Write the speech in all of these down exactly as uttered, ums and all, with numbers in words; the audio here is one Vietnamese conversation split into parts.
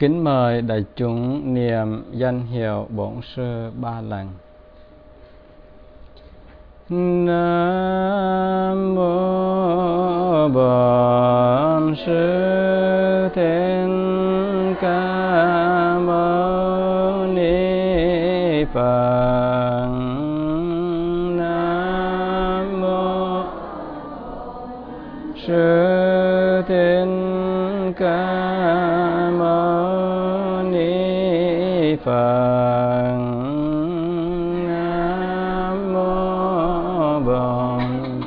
Kính mời đại chúng niệm danh hiệu Bổn Sư ba lần. Nam mô Bổn Sư Thích Ca Mâu Ni Phật. Nam mô Sư Thích Ca Mâu Ni Phật. Nam mô Bổn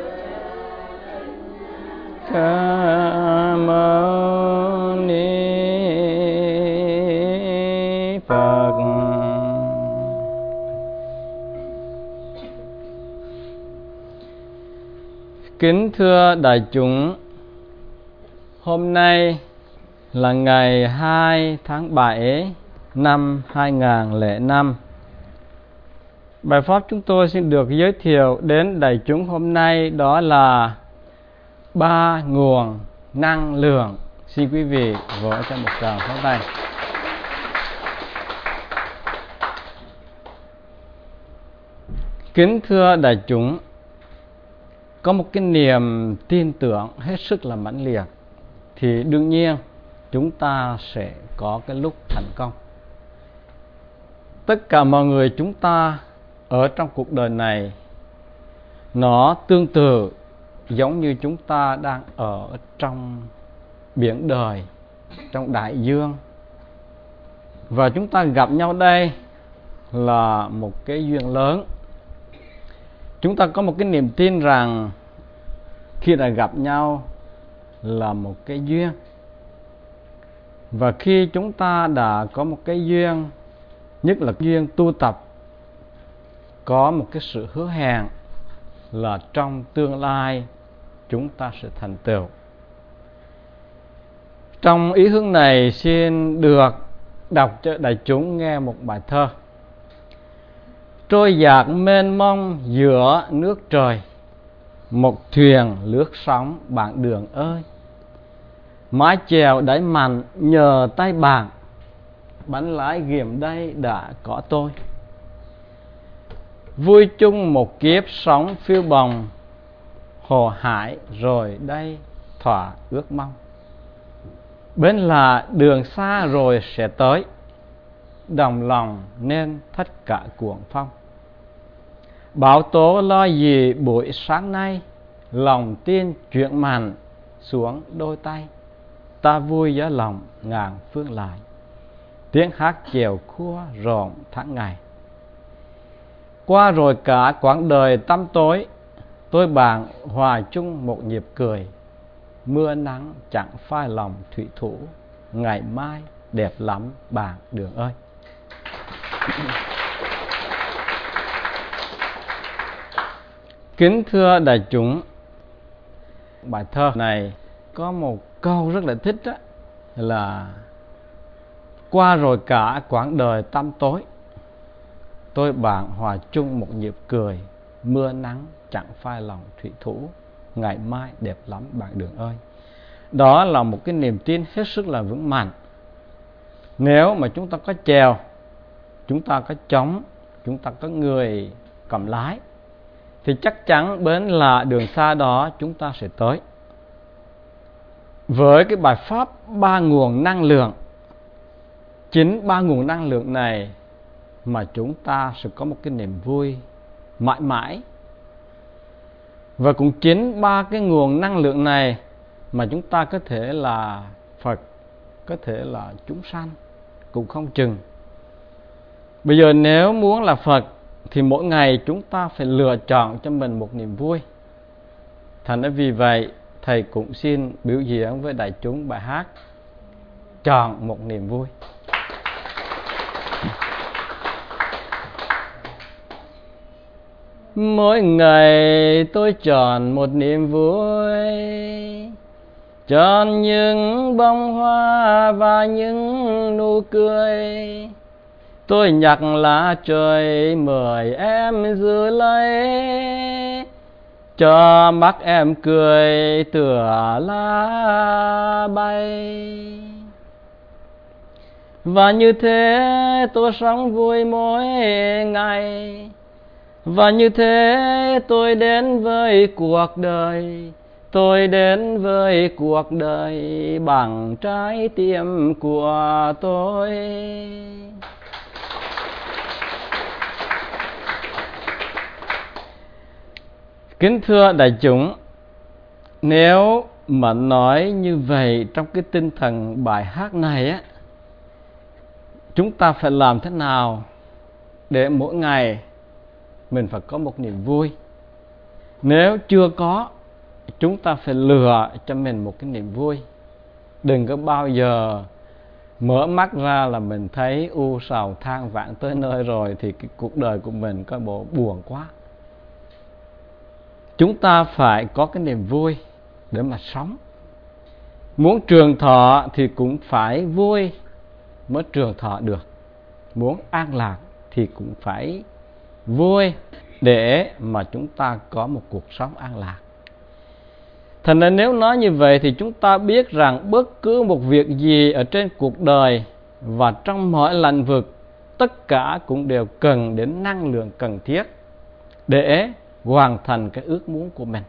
Ca Mâu Ni Phật. Kính thưa đại chúng, hôm nay là ngày hai tháng bảy năm hai nghìn không trăm lẻ năm. Bài pháp chúng tôi xin được giới thiệu đến đại chúng hôm nay đó là ba nguồn năng lượng. Xin quý vị vỗ cho một tràng pháo tay. Kính thưa đại chúng, có một cái niềm tin tưởng hết sức là mãnh liệt thì đương nhiên chúng ta sẽ có cái lúc thành công. Tất cả mọi người chúng ta ở trong cuộc đời này nó tương tự giống như chúng ta đang ở trong biển đời, trong đại dương, và chúng ta gặp nhau đây là một cái duyên lớn. Chúng ta có một cái niềm tin rằng khi đã gặp nhau là một cái duyên, và khi chúng ta đã có một cái duyên, nhất là duyên tu tập, có một cái sự hứa hẹn là trong tương lai chúng ta sẽ thành tựu. Trong ý hướng này xin được đọc cho đại chúng nghe một bài thơ. Trôi dạt mênh mông giữa nước trời, một thuyền lướt sóng bạn đường ơi. Mái chèo đẩy mạnh nhờ tay bạn, bánh lái ghiềm đây đã có tôi. Vui chung một kiếp sống phiêu bồng, hồ hải rồi đây thỏa ước mong. Bên là đường xa rồi sẽ tới, đồng lòng nên thất cả cuồng phong. Bảo tố lo gì buổi sáng nay, lòng tin chuyện mạnh xuống đôi tay. Ta vui giá lòng ngàn phương lại, tiếng hát chèo khua rộn tháng ngày. Qua rồi cả quãng đời tăm tối, tôi bạn hòa chung một nhịp cười. Mưa nắng chẳng phai lòng thủy thủ, ngày mai đẹp lắm bạn đường ơi. Kính thưa đại chúng, bài thơ này có một câu rất là thích đó, là qua rồi cả quãng đời tăm tối, tôi bạn hòa chung một nhịp cười. Mưa nắng chẳng phai lòng thủy thủ, ngày mai đẹp lắm bạn đường ơi. Đó là một cái niềm tin hết sức là vững mạnh. Nếu mà chúng ta có chèo, chúng ta có trống, chúng ta có người cầm lái, thì chắc chắn bến là đường xa đó chúng ta sẽ tới. Với cái bài pháp ba nguồn năng lượng, chính ba nguồn năng lượng này mà chúng ta sẽ có một cái niềm vui mãi mãi. Và cũng chính ba cái nguồn năng lượng này mà chúng ta có thể là Phật, có thể là chúng sanh, cũng không chừng. Bây giờ nếu muốn là Phật thì mỗi ngày chúng ta phải lựa chọn cho mình một niềm vui. Thành ra vì vậy thầy cũng xin biểu diễn với đại chúng bài hát Chọn một niềm vui. Mỗi ngày tôi chọn một niềm vui, chọn những bông hoa và những nụ cười. Tôi nhặt lá trời mời em giữ lấy, cho mắt em cười tựa lá bay. Và như thế tôi sống vui mỗi ngày. Và như thế tôi đến với cuộc đời. Tôi đến với cuộc đời bằng trái tim của tôi. Kính thưa đại chúng, nếu mà nói như vậy trong cái tinh thần bài hát này á, chúng ta phải làm thế nào để mỗi ngày mình phải có một niềm vui? Nếu chưa có, chúng ta phải lựa cho mình một cái niềm vui. Đừng có bao giờ mở mắt ra là mình thấy u sầu than vãn tới nơi rồi thì cái cuộc đời của mình có bộ buồn quá. Chúng ta phải có cái niềm vui để mà sống. Muốn trường thọ thì cũng phải vui mới trường thọ được. Muốn an lạc thì cũng phải vui để mà chúng ta có một cuộc sống an lạc. Thành ra nếu nói như vậy thì chúng ta biết rằng bất cứ một việc gì ở trên cuộc đời và trong mọi lĩnh vực, tất cả cũng đều cần đến năng lượng cần thiết để hoàn thành cái ước muốn của mình.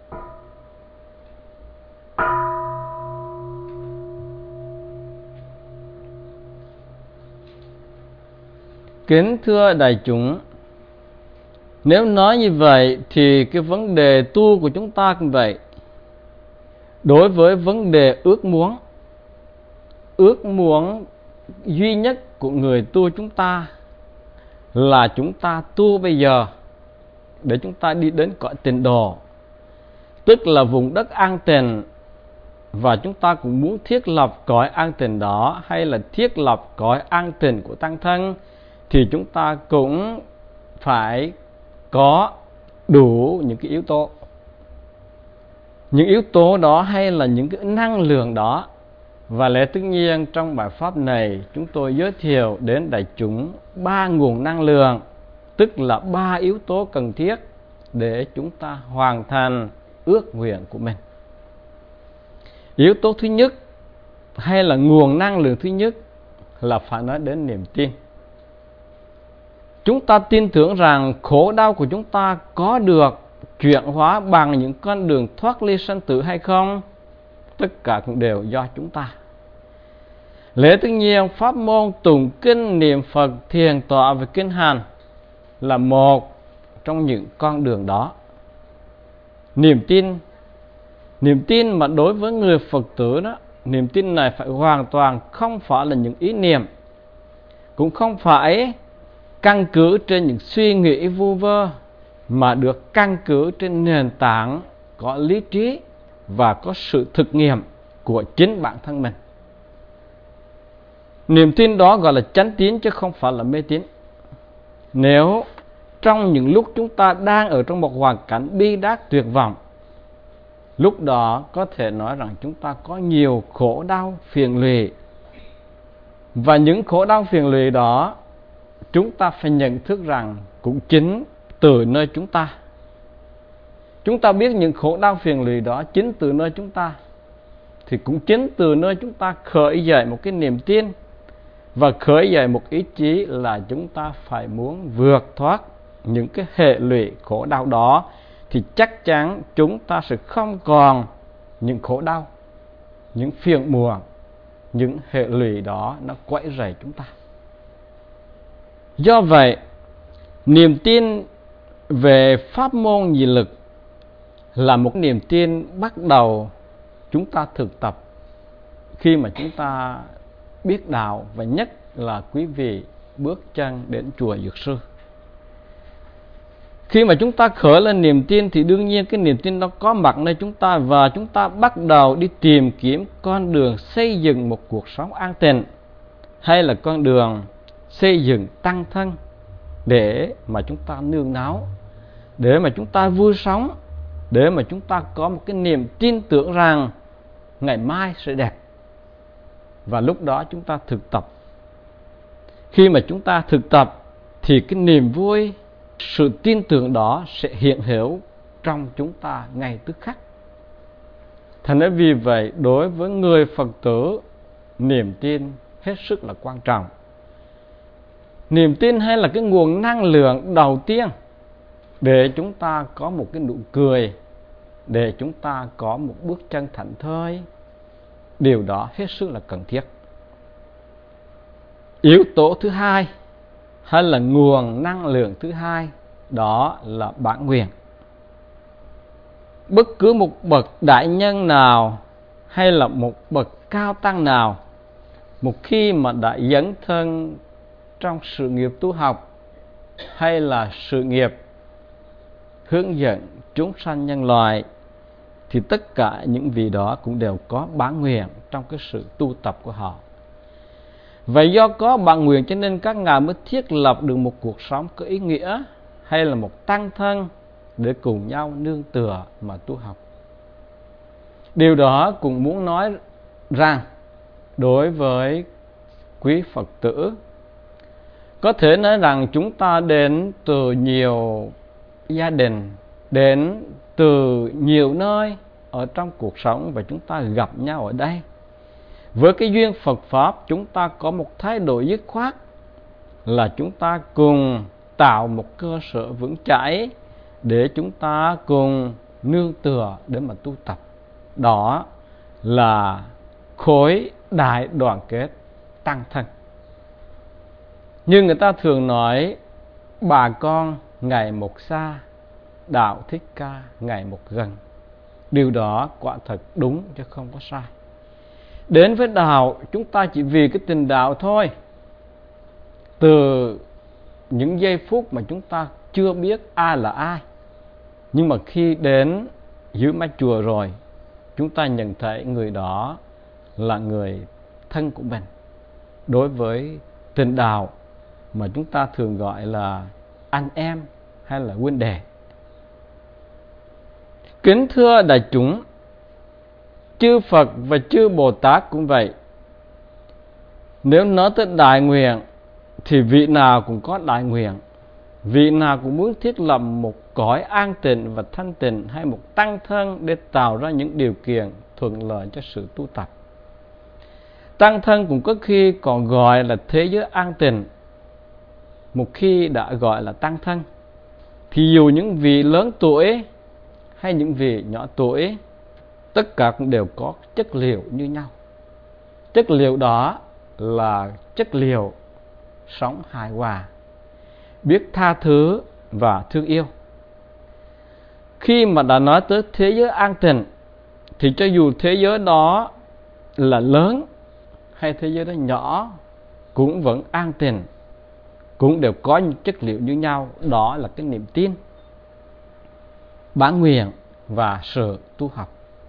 Kính thưa đại chúng, nếu nói như vậy thì cái vấn đề tu của chúng ta cũng vậy. Đối với vấn đề ước muốn, ước muốn duy nhất của người tu chúng ta là chúng ta tu bây giờ để chúng ta đi đến cõi tịnh độ, tức là vùng đất an tịnh. Và chúng ta cũng muốn thiết lập cõi an tịnh đó, hay là thiết lập cõi an tịnh của tăng thân, thì chúng ta cũng phải có đủ những cái yếu tố. Những yếu tố đó hay là những cái năng lượng đó. Và lẽ tất nhiên trong bài pháp này chúng tôi giới thiệu đến đại chúng ba nguồn năng lượng, tức là ba yếu tố cần thiết để chúng ta hoàn thành ước nguyện của mình. Yếu tố thứ nhất hay là nguồn năng lượng thứ nhất là phải nói đến niềm tin. Chúng ta tin tưởng rằng khổ đau của chúng ta có được chuyển hóa bằng những con đường thoát ly sanh tử hay không? Tất cả cũng đều do chúng ta. Lẽ tất nhiên pháp môn tụng kinh, niệm Phật, thiền tọa và kinh hành là một trong những con đường đó. Niềm tin, niềm tin mà đối với người Phật tử đó, niềm tin này phải hoàn toàn không phải là những ý niệm, cũng không phải căn cứ trên những suy nghĩ vu vơ, mà được căn cứ trên nền tảng có lý trí và có sự thực nghiệm của chính bản thân mình. Niềm tin đó gọi là chánh tín chứ không phải là mê tín. Nếu trong những lúc chúng ta đang ở trong một hoàn cảnh bi đát tuyệt vọng, lúc đó có thể nói rằng chúng ta có nhiều khổ đau phiền lụy, và những khổ đau phiền lụy đó chúng ta phải nhận thức rằng cũng chính từ nơi chúng ta. Chúng ta biết những khổ đau phiền lụy đó chính từ nơi chúng ta, thì cũng chính từ nơi chúng ta khởi dậy một cái niềm tin và khởi dậy một ý chí là chúng ta phải muốn vượt thoát những cái hệ lụy khổ đau đó, thì chắc chắn chúng ta sẽ không còn những khổ đau, những phiền muộn, những hệ lụy đó nó quấy rầy chúng ta. Do vậy, niềm tin về pháp môn nhị lực là một niềm tin bắt đầu chúng ta thực tập khi mà chúng ta biết đạo, và nhất là quý vị bước chân đến chùa Dược Sư. Khi mà chúng ta khởi lên niềm tin thì đương nhiên cái niềm tin đó có mặt nơi chúng ta, và chúng ta bắt đầu đi tìm kiếm con đường xây dựng một cuộc sống an tịnh, hay là con đường xây dựng tăng thân để mà chúng ta nương náu, để mà chúng ta vui sống, để mà chúng ta có một cái niềm tin tưởng rằng ngày mai sẽ đẹp. Và lúc đó chúng ta thực tập. Khi mà chúng ta thực tập thì cái niềm vui, sự tin tưởng đó sẽ hiện hữu trong chúng ta ngay tức khắc. Thành ra vì vậy, đối với người Phật tử, niềm tin hết sức là quan trọng. Niềm tin hay là cái nguồn năng lượng đầu tiên để chúng ta có một cái nụ cười, để chúng ta có một bước chân thảnh thơi. Điều đó hết sức là cần thiết. Yếu tố thứ hai hay là nguồn năng lượng thứ hai, đó là bản nguyện. Bất cứ một bậc đại nhân nào hay là một bậc cao tăng nào, một khi mà đã dấn thân trong sự nghiệp tu học hay là sự nghiệp hướng dẫn chúng sanh nhân loại, thì tất cả những vị đó cũng đều có bản nguyện trong cái sự tu tập của họ. Vậy do có bản nguyện cho nên các ngài mới thiết lập được một cuộc sống có ý nghĩa, hay là một tăng thân để cùng nhau nương tựa mà tu học. Điều đó cũng muốn nói rằng đối với quý Phật tử, có thể nói rằng chúng ta đến từ nhiều gia đình, đến từ nhiều nơi ở trong cuộc sống, và chúng ta gặp nhau ở đây. Với cái duyên Phật Pháp, chúng ta có một thái độ dứt khoát là chúng ta cùng tạo một cơ sở vững chãi để chúng ta cùng nương tựa để mà tu tập. Đó là khối đại đoàn kết tăng thân. Như người ta thường nói, bà con ngày một xa, đạo Thích Ca ngày một gần. Điều đó quả thật đúng chứ không có sai. Đến với đạo, chúng ta chỉ vì cái tình đạo thôi. Từ những giây phút mà chúng ta chưa biết ai là ai, nhưng mà khi đến dưới mái chùa rồi, chúng ta nhận thấy người đó là người thân của mình. Đối với tình đạo mà chúng ta thường gọi là anh em hay là huynh đệ. Kính thưa đại chúng, chư Phật và chư Bồ Tát cũng vậy. Nếu nói tới đại nguyện thì vị nào cũng có đại nguyện. Vị nào cũng muốn thiết lập một cõi an tịnh và thanh tịnh, hay một tăng thân để tạo ra những điều kiện thuận lợi cho sự tu tập. Tăng thân cũng có khi còn gọi là thế giới an tịnh. Một khi đã gọi là tăng thân, thì dù những vị lớn tuổi hay những vị nhỏ tuổi, tất cả cũng đều có chất liệu như nhau. Chất liệu đó là chất liệu sống hài hòa, biết tha thứ và thương yêu. Khi mà đã nói tới thế giới an tịnh, thì cho dù thế giới đó là lớn hay thế giới đó nhỏ, cũng vẫn an tịnh, cũng đều có những chất liệu như nhau. Đó là cái niềm tin, bản nguyện và sự tu học.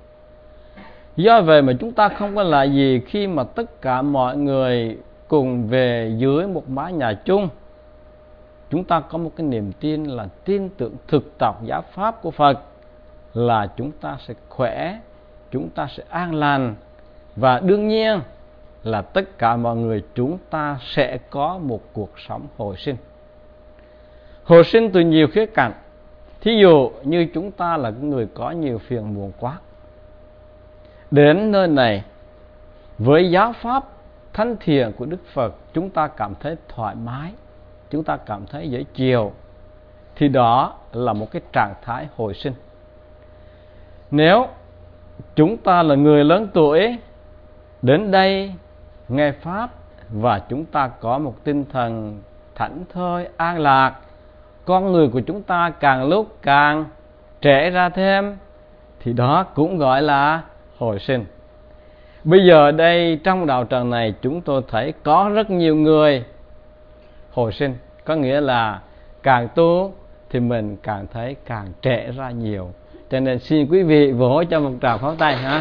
Do vậy mà chúng ta không có là gì khi mà tất cả mọi người cùng về dưới một mái nhà chung. Chúng ta có một cái niềm tin là tin tưởng thực tập giáo pháp của Phật, là chúng ta sẽ khỏe, chúng ta sẽ an lành, và đương nhiên là tất cả mọi người chúng ta sẽ có một cuộc sống hồi sinh. Hồi sinh từ nhiều khía cạnh. Thí dụ như chúng ta là người có nhiều phiền muộn quá, đến nơi này với giáo pháp thánh thiện của Đức Phật, chúng ta cảm thấy thoải mái, chúng ta cảm thấy dễ chịu, thì đó là một cái trạng thái hồi sinh. Nếu chúng ta là người lớn tuổi, đến đây nghe pháp và chúng ta có một tinh thần thảnh thơi, an lạc, con người của chúng ta càng lúc càng trẻ ra thêm, thì đó cũng gọi là hồi sinh. Bây giờ đây trong đạo tràng này chúng tôi thấy có rất nhiều người hồi sinh, có nghĩa là càng tu thì mình càng thấy càng trẻ ra nhiều. Cho nên xin quý vị vỗ cho một tràng pháo tay ha.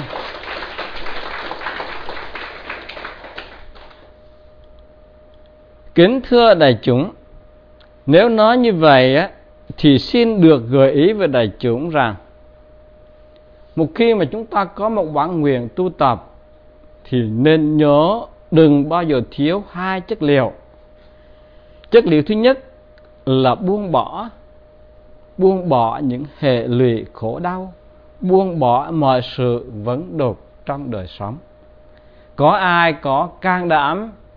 Kính thưa đại chúng, nếu nói như vậy á, thì xin được gợi ý với đại chúng rằng, một khi mà chúng ta có một bản nguyện tu tập, thì nên nhớ đừng bao giờ thiếu hai chất liệu. Chất liệu thứ nhất là buông bỏ, buông bỏ những hệ lụy khổ đau, buông bỏ mọi sự vấn đột trong đời sống. Có ai có can đảm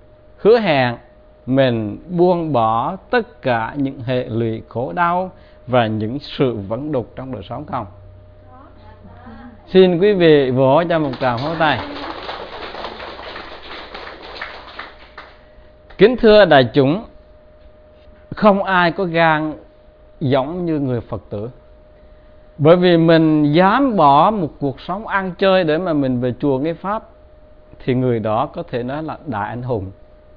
hứa hẹn mình buông bỏ tất cả những hệ lụy khổ đau và những sự vẫn đục trong đời sống không? Xin quý vị vỗ cho một tràng pháo tay. Kính thưa đại chúng, không ai có gan giống như người Phật tử. Bởi vì mình dám bỏ một cuộc sống ăn chơi để mà mình về chùa nghe Pháp, thì người đó có thể nói là đại anh hùng.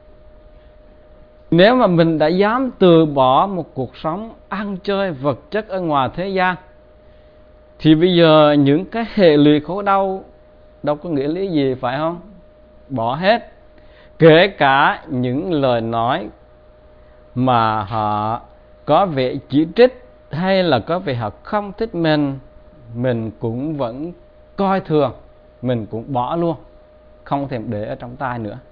Nếu mà mình đã dám từ bỏ một cuộc sống ăn chơi vật chất ở ngoài thế gian, thì bây giờ những cái hệ lụy khổ đau đâu có nghĩa lý gì, phải không? Bỏ hết. Kể cả những lời nói mà họ có vẻ chỉ trích, hay là có vẻ họ không thích mình, mình cũng vẫn coi thường, mình cũng bỏ luôn, không thèm để ở trong tai nữa.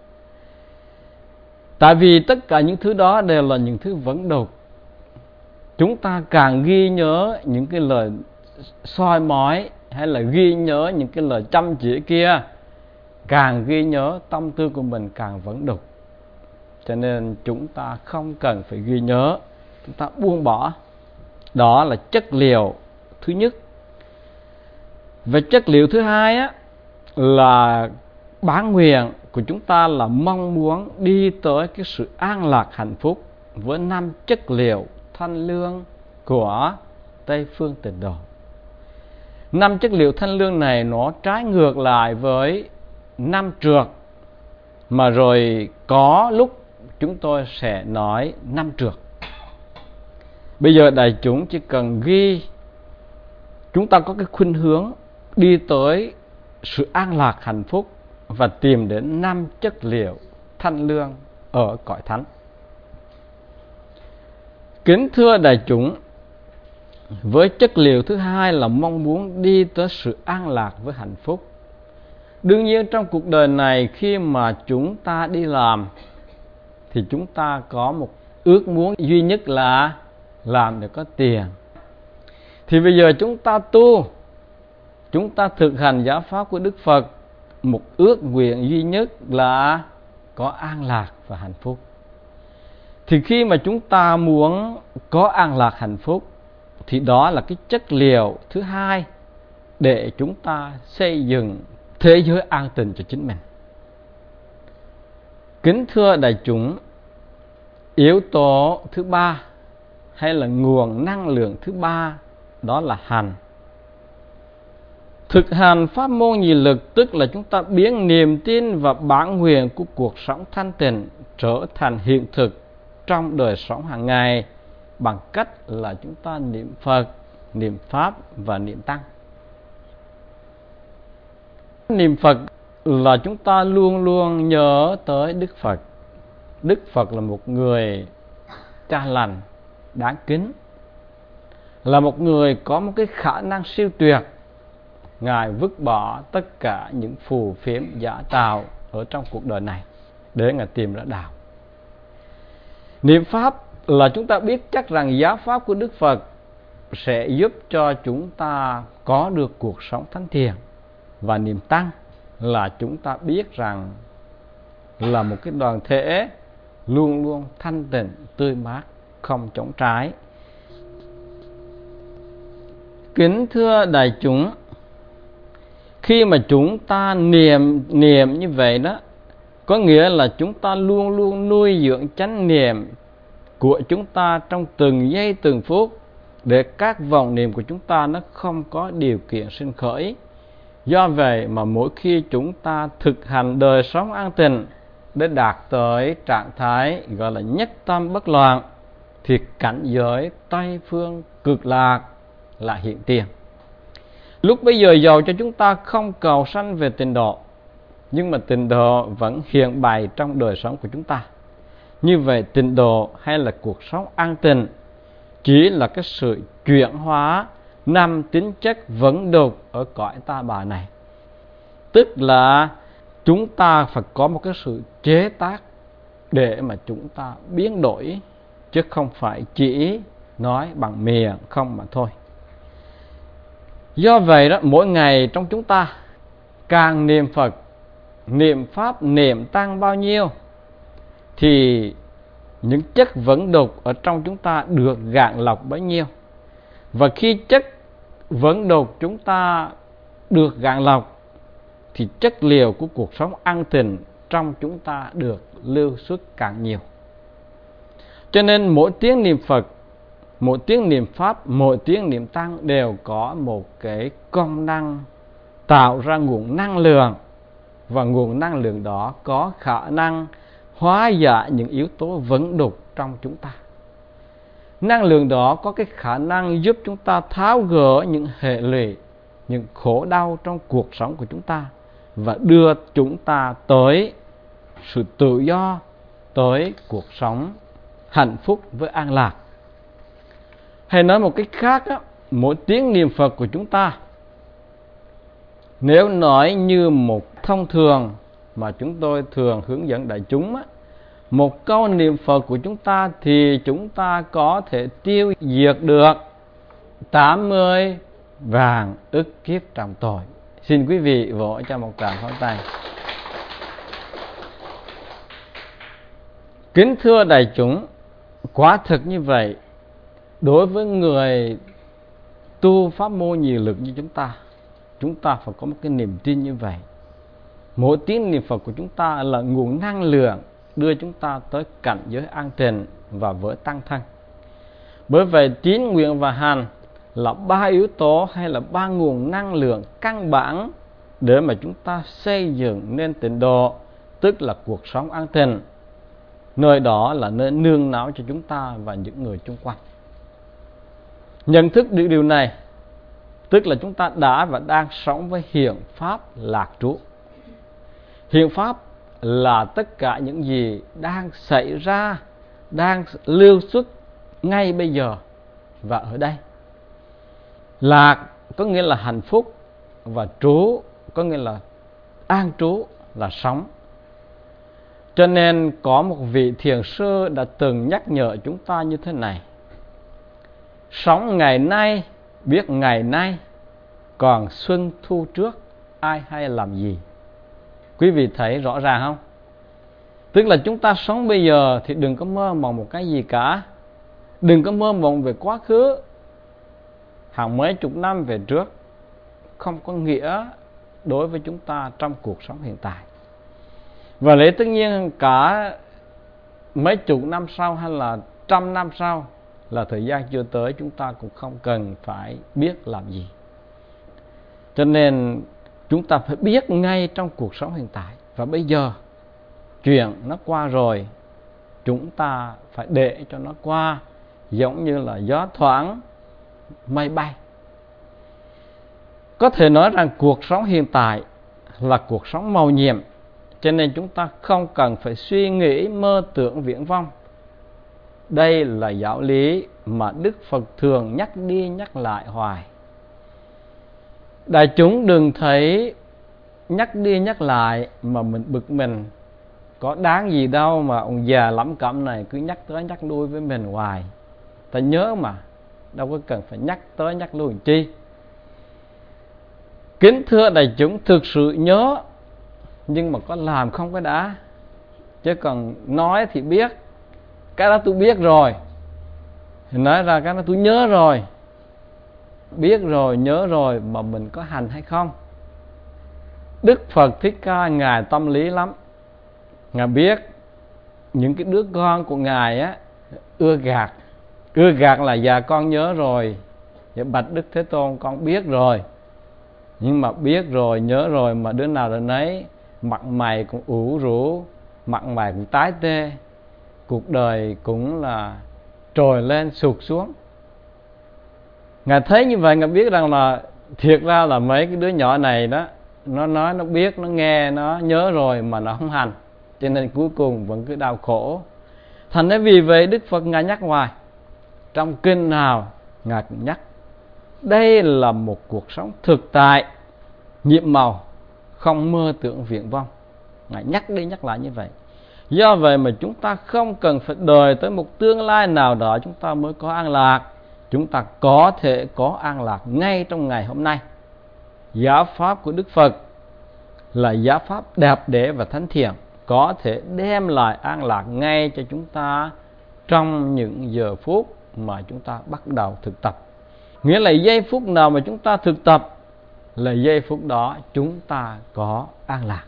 Tại vì tất cả những thứ đó đều là những thứ vẫn đục. Chúng ta càng ghi nhớ những cái lời soi mói, hay là ghi nhớ những cái lời chăm chỉ kia, càng ghi nhớ tâm tư của mình càng vẫn đục. Cho nên chúng ta không cần phải ghi nhớ, chúng ta buông bỏ. Đó là chất liệu thứ nhất. Và chất liệu thứ hai á, là bản nguyện của chúng ta là mong muốn đi tới cái sự an lạc hạnh phúc với năm chất liệu thanh lương của Tây Phương Tịnh Độ. Năm chất liệu thanh lương này nó trái ngược lại với năm trược, mà rồi có lúc chúng tôi sẽ nói năm trược. Bây giờ đại chúng chỉ cần ghi, chúng ta có cái khuynh hướng đi tới sự an lạc hạnh phúc và tìm đến năm chất liệu thanh lương ở cõi thánh. Kính thưa đại chúng, với chất liệu thứ hai là mong muốn đi tới sự an lạc với hạnh phúc. Đương nhiên trong cuộc đời này, khi mà chúng ta đi làm thì chúng ta có một ước muốn duy nhất là làm để có tiền. Thì bây giờ chúng ta tu, chúng ta thực hành giáo pháp của Đức Phật, một ước nguyện duy nhất là có an lạc và hạnh phúc. Thì khi mà chúng ta muốn có an lạc hạnh phúc, thì đó là cái chất liệu thứ hai để chúng ta xây dựng thế giới an tịnh cho chính mình. Kính thưa đại chúng, yếu tố thứ ba hay là nguồn năng lượng thứ ba đó là hành. Thực hành pháp môn nhị lực, tức là chúng ta biến niềm tin và bản nguyện của cuộc sống thanh tịnh trở thành hiện thực trong đời sống hàng ngày bằng cách là chúng ta niệm Phật, niệm Pháp và niệm Tăng. Niệm Phật là chúng ta luôn luôn nhớ tới Đức Phật. Đức Phật là một người cha lành, đáng kính, là một người có một cái khả năng siêu tuyệt. Ngài vứt bỏ tất cả những phù phiếm giả tạo ở trong cuộc đời này để Ngài tìm ra đạo. Niệm Pháp là chúng ta biết chắc rằng giáo pháp của Đức Phật sẽ giúp cho chúng ta có được cuộc sống thánh thiện. Và niệm Tăng là chúng ta biết rằng là một cái đoàn thể luôn luôn thanh tịnh, tươi mát, không chống trái. Kính thưa đại chúng, khi mà chúng ta niệm niệm như vậy đó, có nghĩa là chúng ta luôn luôn nuôi dưỡng chánh niệm của chúng ta trong từng giây từng phút, để các vọng niệm của chúng ta nó không có điều kiện sinh khởi. Do vậy mà mỗi khi chúng ta thực hành đời sống an tịnh để đạt tới trạng thái gọi là nhất tâm bất loạn, thì cảnh giới Tây Phương Cực Lạc là hiện tiền. Lúc bây giờ dầu cho chúng ta không cầu sanh về tịnh độ, nhưng mà tịnh độ vẫn hiện bày trong đời sống của chúng ta. Như vậy tịnh độ hay là cuộc sống an tịnh chỉ là cái sự chuyển hóa năm tính chất vẫn đục ở cõi ta bà này. Tức là chúng ta phải có một cái sự chế tác để mà chúng ta biến đổi, chứ không phải chỉ nói bằng miệng không mà thôi. Do vậy đó, mỗi ngày trong chúng ta càng niệm Phật, niệm Pháp, niệm Tăng bao nhiêu thì những chất vẫn đục ở trong chúng ta được gạn lọc bấy nhiêu. Và khi chất vẫn đục chúng ta được gạn lọc thì chất liệu của cuộc sống an tịnh trong chúng ta được lưu xuất càng nhiều. Cho nên mỗi tiếng niệm Phật, mỗi tiếng niệm Pháp, mỗi tiếng niệm Tăng đều có một cái công năng tạo ra nguồn năng lượng, và nguồn năng lượng đó có khả năng hóa giải những yếu tố vẫn đục trong chúng ta. Năng lượng đó có cái khả năng giúp chúng ta tháo gỡ những hệ lụy, những khổ đau trong cuộc sống của chúng ta, và đưa chúng ta tới sự tự do, tới cuộc sống hạnh phúc với an lạc. Hay nói một cách khác á, mỗi tiếng niệm Phật của chúng ta, nếu nói như một thông thường mà chúng tôi thường hướng dẫn đại chúng á, một câu niệm Phật của chúng ta thì chúng ta có thể tiêu diệt được tám mươi vạn ức kiếp trọng tội. Xin quý vị vỗ cho một tràng pháo tay. Kính thưa đại chúng, quả thực như vậy, đối với người tu pháp môn nhiều lực như chúng ta, chúng ta phải có một cái niềm tin như vậy. Mỗi tiếng niệm Phật của chúng ta là nguồn năng lượng đưa chúng ta tới cảnh giới an tịnh và vỡ tăng thân. Bởi vậy tín, nguyện và hành là ba yếu tố hay là ba nguồn năng lượng căn bản để mà chúng ta xây dựng nên tịnh độ, tức là cuộc sống an tịnh. Nơi đó là nơi nương náu cho chúng ta và những người xung quanh. Nhận thức được điều này, tức là chúng ta đã và đang sống với hiện pháp lạc trú. Hiện pháp là tất cả những gì đang xảy ra, đang lưu xuất ngay bây giờ và ở đây. Lạc có nghĩa là hạnh phúc, và trú có nghĩa là an trú, là sống. Cho nên có một vị thiền sư đã từng nhắc nhở chúng ta như thế này: sống ngày nay, biết ngày nay, còn xuân thu trước, ai hay làm gì. Quý vị thấy rõ ràng không? Tức là chúng ta sống bây giờ thì đừng có mơ mộng một cái gì cả. Đừng có mơ mộng về quá khứ hàng mấy chục năm về trước, không có nghĩa đối với chúng ta trong cuộc sống hiện tại. Và lẽ tất nhiên cả mấy chục năm sau hay là trăm năm sau là thời gian chưa tới, chúng ta cũng không cần phải biết làm gì. Cho nên chúng ta phải biết ngay trong cuộc sống hiện tại. Và bây giờ chuyện nó qua rồi, chúng ta phải để cho nó qua, giống như là gió thoảng mây bay. Có thể nói rằng cuộc sống hiện tại là cuộc sống mầu nhiệm, cho nên chúng ta không cần phải suy nghĩ mơ tưởng viễn vông. Đây là giáo lý mà Đức Phật thường nhắc đi nhắc lại hoài. Đại chúng đừng thấy nhắc đi nhắc lại mà mình bực mình. Có đáng gì đâu mà ông già lắm cẩm này cứ nhắc tới nhắc lui với mình hoài. Ta nhớ mà, đâu có cần phải nhắc tới nhắc lui làm chi. Kính thưa đại chúng, thực sự nhớ, nhưng mà có làm không cái đã. Chứ còn nói thì biết, cái đó tôi biết rồi, thì nói ra cái đó tôi nhớ rồi. Biết rồi, nhớ rồi, mà mình có hành hay không? Đức Phật Thích Ca Ngài tâm lý lắm. Ngài biết những cái đứa con của Ngài á ưa gạt. Ưa gạt là già con nhớ rồi, dạ bạch Đức Thế Tôn con biết rồi. Nhưng mà biết rồi, nhớ rồi mà đứa nào đứa nấy mặt mày cũng ủ rũ, mặt mày cũng tái tê, cuộc đời cũng là trồi lên sụt xuống. Ngài thấy như vậy, Ngài biết rằng là thiệt ra là mấy cái đứa nhỏ này đó, nó nói, nó biết, nó nghe, nó nhớ rồi mà nó không hành, cho nên cuối cùng vẫn cứ đau khổ. Thành ra vì vậy Đức Phật Ngài nhắc hoài, trong kinh nào Ngài cũng nhắc. Đây là một cuộc sống thực tại, nhiệm màu, không mơ tưởng viển vông. Ngài nhắc đi nhắc lại như vậy. Do vậy mà chúng ta không cần phải đợi tới một tương lai nào đó chúng ta mới có an lạc. Chúng ta có thể có an lạc ngay trong ngày hôm nay. Giáo pháp của Đức Phật là giáo pháp đẹp đẽ và thánh thiện. có thể đem lại an lạc ngay cho chúng ta trong những giờ phút mà chúng ta bắt đầu thực tập. Nghĩa là giây phút nào mà chúng ta thực tập là giây phút đó chúng ta có an lạc.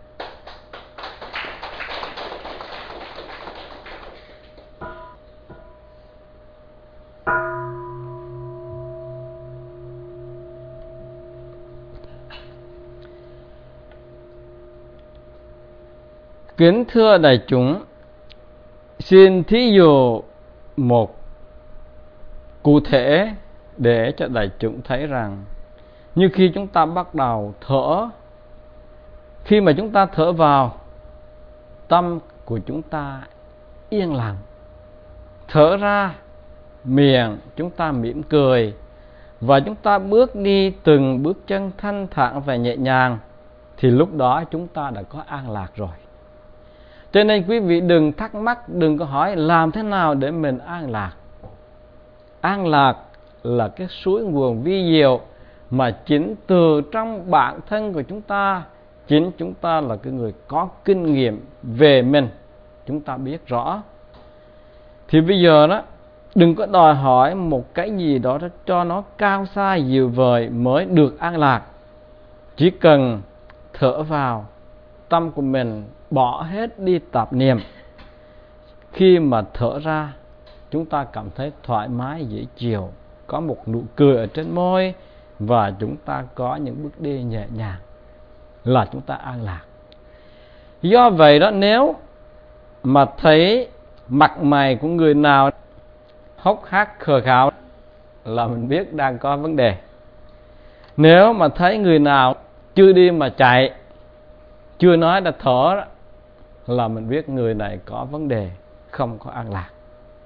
Kính thưa đại chúng, xin thí dụ một cụ thể để cho đại chúng thấy rằng như khi chúng ta bắt đầu thở, khi mà chúng ta thở vào, tâm của chúng ta yên lặng. Thở ra, miệng chúng ta mỉm cười, và chúng ta bước đi từng bước chân thanh thản và nhẹ nhàng, thì lúc đó chúng ta đã có an lạc rồi. Cho nên quý vị đừng thắc mắc, đừng có hỏi làm thế nào để mình an lạc. An lạc là cái suối nguồn vi diệu mà chính từ trong bản thân của chúng ta, chính chúng ta là cái người có kinh nghiệm về mình, chúng ta biết rõ. Thì bây giờ đó, đừng có đòi hỏi một cái gì đó cho nó cao xa diệu vời mới được an lạc. Chỉ cần thở vào, tâm của mình bỏ hết đi tạp niệm. Khi mà thở ra, chúng ta cảm thấy thoải mái dễ chịu, có một nụ cười ở trên môi, và chúng ta có những bước đi nhẹ nhàng, là chúng ta an lạc. Do vậy đó, nếu mà thấy mặt mày của người nào hốc hác khờ khạo là mình biết đang có vấn đề. Nếu mà thấy người nào chưa đi mà chạy, chưa nói đã thở, là mình biết người này có vấn đề, không có an lạc.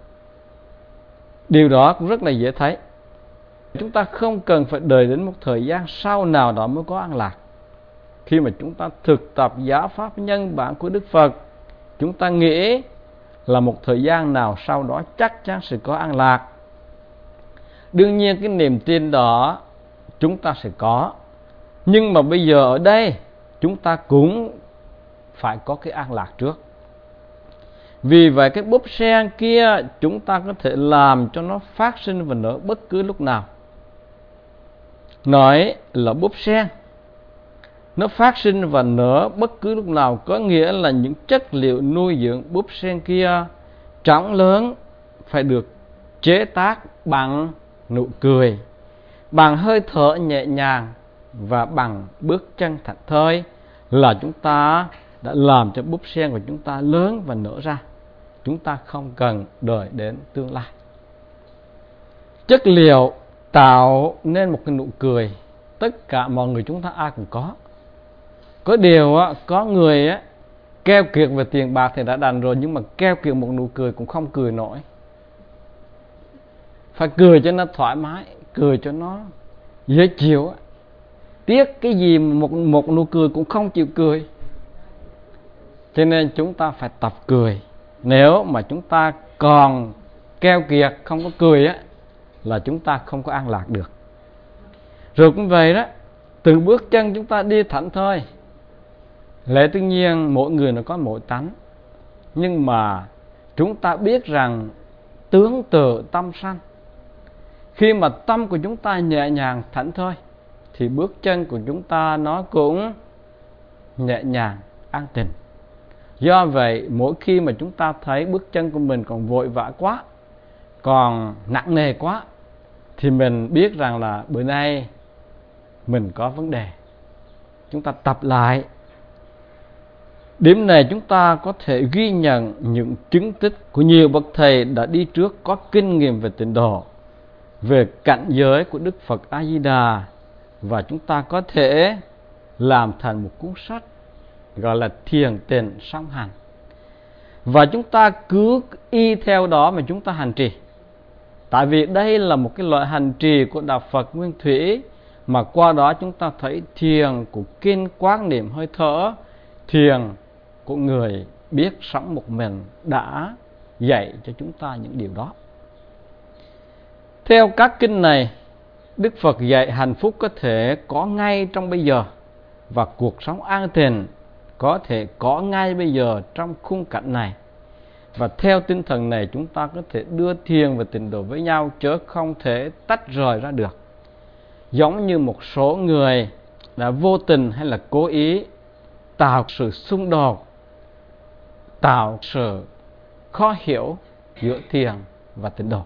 Điều đó cũng rất là dễ thấy. Chúng ta không cần phải đợi đến một thời gian sau nào đó mới có an lạc. Khi mà chúng ta thực tập giáo pháp nhân bản của Đức Phật, chúng ta nghĩ là một thời gian nào sau đó chắc chắn sẽ có an lạc. Đương nhiên cái niềm tin đó chúng ta sẽ có. Nhưng mà bây giờ ở đây chúng ta cũng phải có cái an lạc trước. Vì vậy cái búp sen kia chúng ta có thể làm cho nó phát sinh và nở bất cứ lúc nào. Nói là búp sen, nó phát sinh và nở bất cứ lúc nào, có nghĩa là những chất liệu nuôi dưỡng búp sen kia trống lớn phải được chế tác bằng nụ cười, bằng hơi thở nhẹ nhàng và bằng bước chân thảnh thơi, là chúng ta đã làm cho búp sen của chúng ta lớn và nở ra. Chúng ta không cần đợi đến tương lai. Chất liệu tạo nên một cái nụ cười, tất cả mọi người chúng ta ai cũng có. Có điều có người keo kiệt về tiền bạc thì đã đành rồi, nhưng mà keo kiệt một nụ cười cũng không cười nổi. Phải cười cho nó thoải mái, cười cho nó dễ chịu. Tiếc cái gì một, một nụ cười cũng không chịu cười. Cho nên chúng ta phải tập cười. Nếu mà chúng ta còn keo kiệt không có cười á, là chúng ta không có an lạc được. Rồi cũng vậy đó, từ bước chân chúng ta đi thảnh thơi. Lẽ tất nhiên mỗi người nó có mỗi tánh, nhưng mà chúng ta biết rằng tướng từ tâm sanh. Khi mà tâm của chúng ta nhẹ nhàng thảnh thơi thì bước chân của chúng ta nó cũng nhẹ nhàng an tịnh. Do vậy mỗi khi mà chúng ta thấy bước chân của mình còn vội vã quá, còn nặng nề quá, thì mình biết rằng là bữa nay mình có vấn đề. Chúng ta tập lại. Điểm này chúng ta có thể ghi nhận những chứng tích của nhiều bậc thầy đã đi trước có kinh nghiệm về tịnh độ, về cảnh giới của Đức Phật A Di Đà, và chúng ta có thể làm thành một cuốn sách gọi là Thiền Tịnh Song Hành. Và chúng ta cứ y theo đó mà chúng ta hành trì. Tại vì đây là một cái loại hành trì của Đạo Phật Nguyên Thủy, mà qua đó chúng ta thấy thiền của kinh quán niệm hơi thở, thiền của người biết sống một mình đã dạy cho chúng ta những điều đó. Theo các kinh này, Đức Phật dạy hạnh phúc có thể có ngay trong bây giờ, và cuộc sống an tịnh có thể có ngay bây giờ trong khung cảnh này. Và theo tinh thần này chúng ta có thể đưa thiền và tịnh độ với nhau, chứ không thể tách rời ra được. Giống như một số người đã vô tình hay là cố ý tạo sự xung đột, tạo sự khó hiểu giữa thiền và tịnh độ.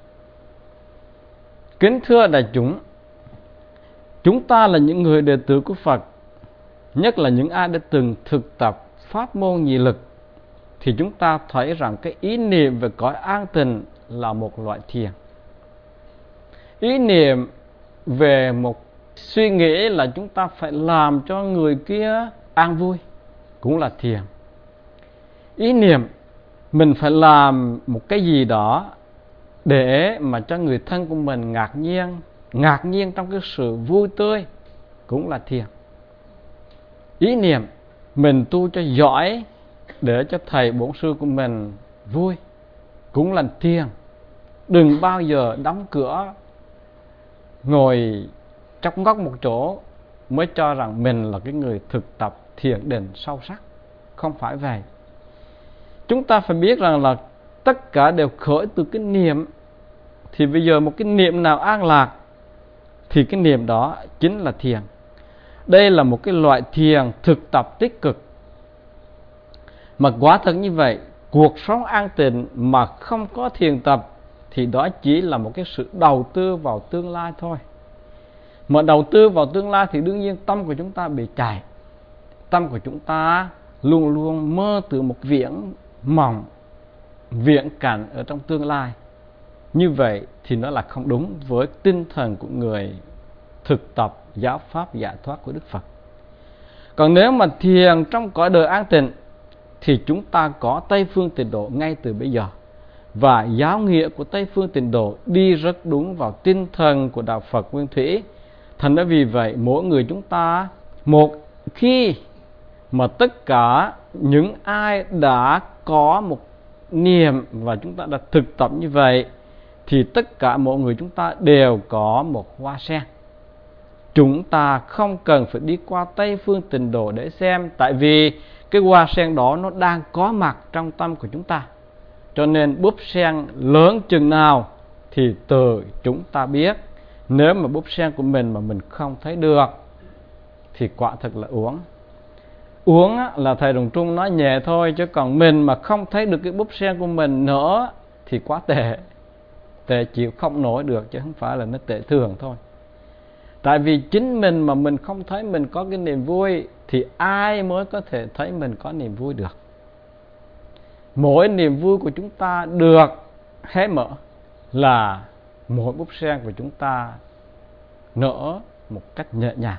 Kính thưa đại chúng, chúng ta là những người đệ tử của Phật, nhất là những ai đã từng thực tập pháp môn nhị lực, thì chúng ta thấy rằng cái ý niệm về cõi an tịnh là một loại thiền. Ý niệm về một suy nghĩ là chúng ta phải làm cho người kia an vui cũng là thiền. Ý niệm mình phải làm một cái gì đó để mà cho người thân của mình ngạc nhiên, ngạc nhiên trong cái sự vui tươi cũng là thiền. Ý niệm mình tu cho giỏi để cho thầy bổn sư của mình vui cũng là thiền. Đừng bao giờ đóng cửa ngồi trong góc một chỗ mới cho rằng mình là cái người thực tập thiền định sâu sắc. Không phải vậy. Chúng ta phải biết rằng là tất cả đều khởi từ cái niệm. Thì bây giờ một cái niệm nào an lạc thì cái niệm đó chính là thiền. Đây là một cái loại thiền thực tập tích cực. Mà quả thật như vậy, cuộc sống an tịnh mà không có thiền tập thì đó chỉ là một cái sự đầu tư vào tương lai thôi. Mà đầu tư vào tương lai thì đương nhiên tâm của chúng ta bị chạy. Tâm của chúng ta luôn luôn mơ từ một viễn mộng, viễn cảnh ở trong tương lai. Như vậy thì nó là không đúng với tinh thần của người thực tập giáo pháp giải thoát của Đức Phật. Còn nếu mà thiền trong cõi đời an tịnh thì chúng ta có Tây Phương Tịnh Độ ngay từ bây giờ. Và giáo nghĩa của Tây Phương Tịnh Độ đi rất đúng vào tinh thần của Đạo Phật Nguyên Thủy. Thành ra vì vậy mỗi người chúng ta, một khi mà tất cả những ai đã có một niệm và chúng ta đã thực tập như vậy, thì tất cả mọi người chúng ta đều có một hoa sen. Chúng ta không cần phải đi qua Tây Phương Tịnh Độ để xem, tại vì cái hoa sen đó nó đang có mặt trong tâm của chúng ta. Cho nên búp sen lớn chừng nào thì từ chúng ta biết. Nếu mà búp sen của mình mà mình không thấy được thì quả thật là uống. Uống là thầy Đồng Trung nói nhẹ thôi, chứ còn mình mà không thấy được cái búp sen của mình nữa thì quá tệ. Tệ chịu không nổi được, chứ không phải là nó tệ thường thôi. Tại vì chính mình mà mình không thấy mình có cái niềm vui thì ai mới có thể thấy mình có niềm vui được. Mỗi niềm vui của chúng ta được hé mở là mỗi búp sen của chúng ta nở một cách nhẹ nhàng.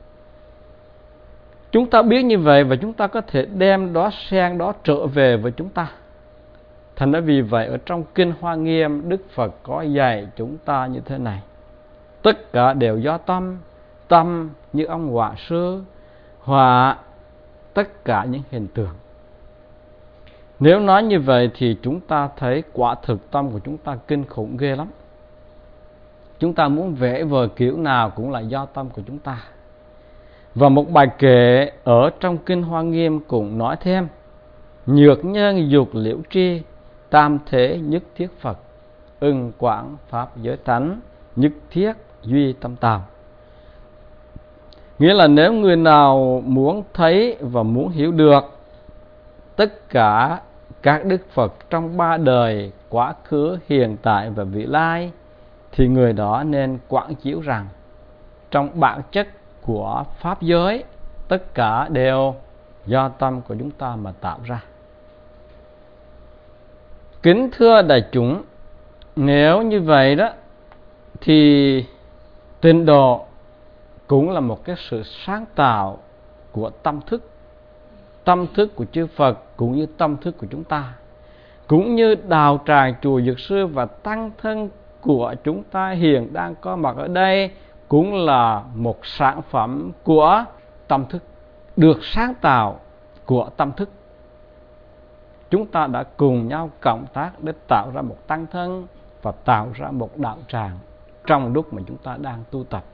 Chúng ta biết như vậy và chúng ta có thể đem đóa sen đó trở về với chúng ta. Thành ra vì vậy ở trong Kinh Hoa Nghiêm, Đức Phật có dạy chúng ta như thế này: tất cả đều do tâm. Tâm như ông họa sư họa tất cả những hình tượng. Nếu nói như vậy thì chúng ta thấy quả thực tâm của chúng ta kinh khủng ghê lắm. Chúng ta muốn vẽ vời kiểu nào cũng là do tâm của chúng ta. Và một bài kệ ở trong Kinh Hoa Nghiêm cũng nói thêm: nhược nhân dục liễu tri, tam thế nhất thiết Phật, ưng quảng pháp giới tánh, nhất thiết duy tâm tào. Nghĩa là nếu người nào muốn thấy và muốn hiểu được tất cả các Đức Phật trong ba đời, quá khứ, hiện tại và vị lai, thì người đó nên quán chiếu rằng trong bản chất của pháp giới tất cả đều do tâm của chúng ta mà tạo ra. Kính thưa đại chúng, nếu như vậy đó thì tịnh độ cũng là một cái sự sáng tạo của tâm thức. Tâm thức của chư Phật cũng như tâm thức của chúng ta, cũng như đạo tràng chùa Dược Sư và tăng thân của chúng ta hiện đang có mặt ở đây cũng là một sản phẩm của tâm thức, được sáng tạo của tâm thức. Chúng ta đã cùng nhau cộng tác để tạo ra một tăng thân và tạo ra một đạo tràng trong lúc mà chúng ta đang tu tập.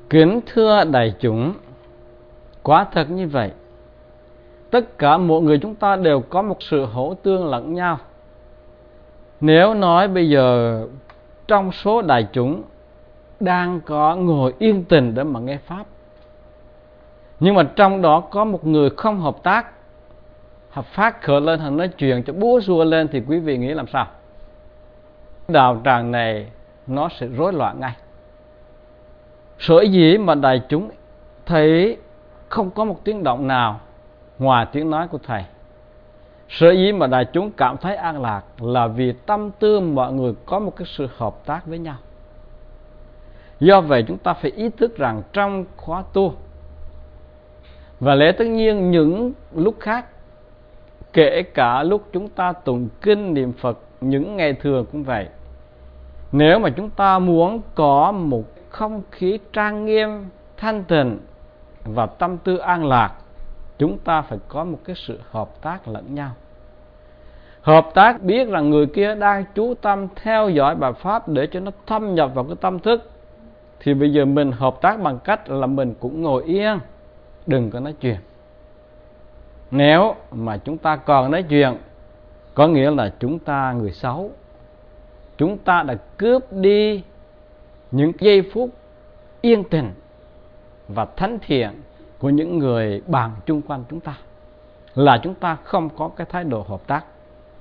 Kính thưa đại chúng, quả thật như vậy, tất cả mọi người chúng ta đều có một sự hỗ tương lẫn nhau. Nếu nói bây giờ trong số đại chúng đang có ngồi yên tình để mà nghe Pháp, nhưng mà trong đó có một người không hợp tác, hoặc phát khởi lên, hoặc nói chuyện cho búa rùa lên, thì quý vị nghĩ làm sao? Đạo tràng này nó sẽ rối loạn ngay. Sở dĩ mà đại chúng thấy không có một tiếng động nào ngoài tiếng nói của Thầy, sở dĩ mà đại chúng cảm thấy an lạc là vì tâm tư mọi người có một cái sự hợp tác với nhau. Do vậy chúng ta phải ý thức rằng trong khóa tu và lẽ tất nhiên những lúc khác, kể cả lúc chúng ta tụng kinh niệm Phật, những ngày thường cũng vậy, nếu mà chúng ta muốn có một không khí trang nghiêm, thanh tịnh và tâm tư an lạc, chúng ta phải có một cái sự hợp tác lẫn nhau. Hợp tác biết rằng người kia đang chú tâm theo dõi bài Pháp để cho nó thâm nhập vào cái tâm thức, thì bây giờ mình hợp tác bằng cách là mình cũng ngồi yên, đừng có nói chuyện. Nếu mà chúng ta còn nói chuyện, có nghĩa là chúng ta người xấu, chúng ta đã cướp đi những giây phút yên tĩnh và thánh thiện của những người bạn chung quanh chúng ta, là chúng ta không có cái thái độ hợp tác.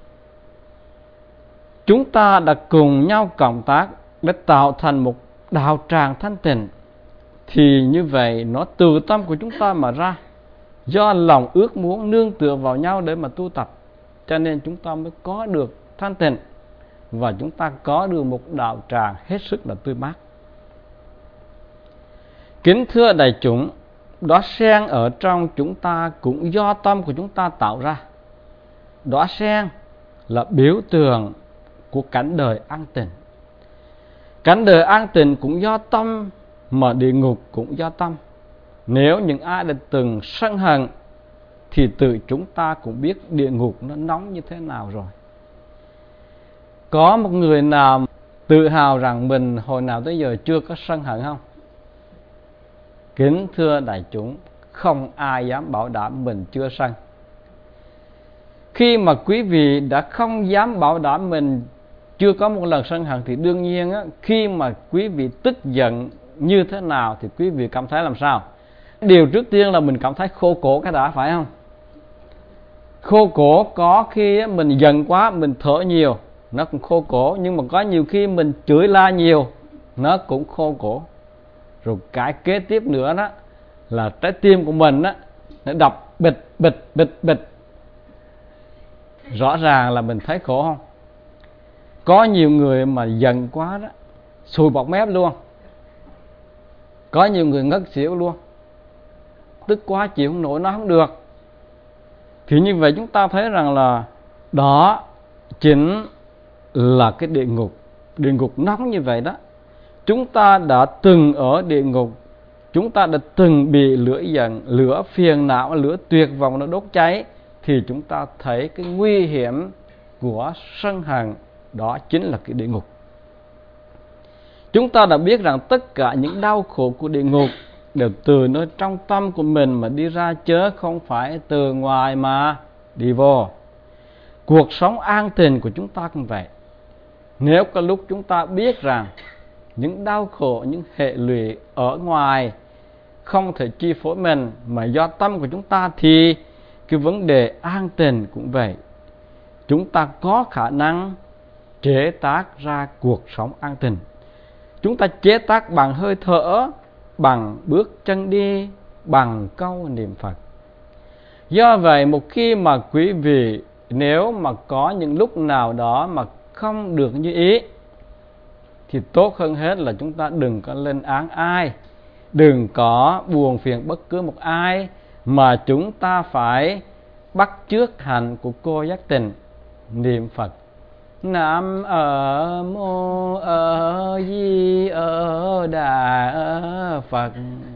Chúng ta đã cùng nhau cộng tác để tạo thành một đạo tràng thanh tịnh, thì như vậy nó từ tâm của chúng ta mà ra, do lòng ước muốn nương tựa vào nhau để mà tu tập, cho nên chúng ta mới có được thanh tịnh, và chúng ta có được một đạo tràng hết sức là tươi mát. Kính thưa đại chúng, đóa sen ở trong chúng ta cũng do tâm của chúng ta tạo ra. Đóa sen là biểu tượng của cảnh đời an tịnh. Cảnh đời an tịnh cũng do tâm, mà địa ngục cũng do tâm. Nếu những ai đã từng sân hận thì tự chúng ta cũng biết địa ngục nó nóng như thế nào rồi. Có một người nào tự hào rằng mình hồi nào tới giờ chưa có sân hận không? Kính thưa đại chúng, không ai dám bảo đảm mình chưa sân. Khi mà quý vị đã không dám bảo đảm mình chưa có một lần sân hận, thì đương nhiên á, khi mà quý vị tức giận như thế nào thì quý vị cảm thấy làm sao? Điều trước tiên là mình cảm thấy khô cổ cái đã, phải không? Khô cổ có khi á, mình giận quá, mình thở nhiều, nó cũng khô cổ. Nhưng mà có nhiều khi mình chửi la nhiều, nó cũng khô cổ. Rồi cái kế tiếp nữa đó là trái tim của mình đó, nó đập bịch bịch bịch bịch. Rõ ràng là mình thấy khổ không? Có nhiều người mà giận quá đó, sùi bọt mép luôn. Có nhiều người ngất xỉu luôn, tức quá chịu không nổi, nó không được. Thì như vậy chúng ta thấy rằng là đó chính là cái địa ngục. Địa ngục nóng như vậy đó. Chúng ta đã từng ở địa ngục, chúng ta đã từng bị lửa giận, lửa phiền não, lửa tuyệt vọng nó đốt cháy, thì chúng ta thấy cái nguy hiểm của sân hận, đó chính là cái địa ngục. Chúng ta đã biết rằng tất cả những đau khổ của địa ngục đều từ nơi trong tâm của mình mà đi ra, chớ không phải từ ngoài mà đi vô. Cuộc sống an tịnh của chúng ta cũng vậy. Nếu có lúc chúng ta biết rằng những đau khổ, những hệ lụy ở ngoài không thể chi phối mình, mà do tâm của chúng ta, thì cái vấn đề an tịnh cũng vậy. Chúng ta có khả năng chế tác ra cuộc sống an tịnh. Chúng ta chế tác bằng hơi thở, bằng bước chân đi, bằng câu niệm Phật. Do vậy một khi mà quý vị nếu mà có những lúc nào đó mà không được như ý, thì tốt hơn hết là chúng ta đừng có lên án ai, đừng có buồn phiền bất cứ một ai, mà chúng ta phải bắt chước hạnh của cô giác tình niệm Phật. Nam ở mô ở di ở đà Phật.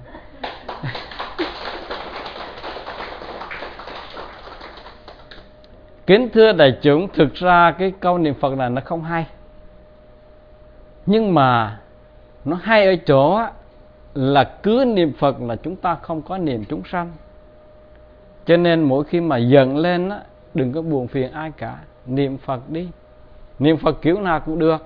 Kính thưa đại chúng, thực ra cái câu niệm Phật này nó không hay, nhưng mà nó hay ở chỗ là cứ niệm Phật là chúng ta không có niềm chúng sanh. Cho nên mỗi khi mà giận lên á, đừng có buồn phiền ai cả, niệm Phật đi. Niệm Phật kiểu nào cũng được.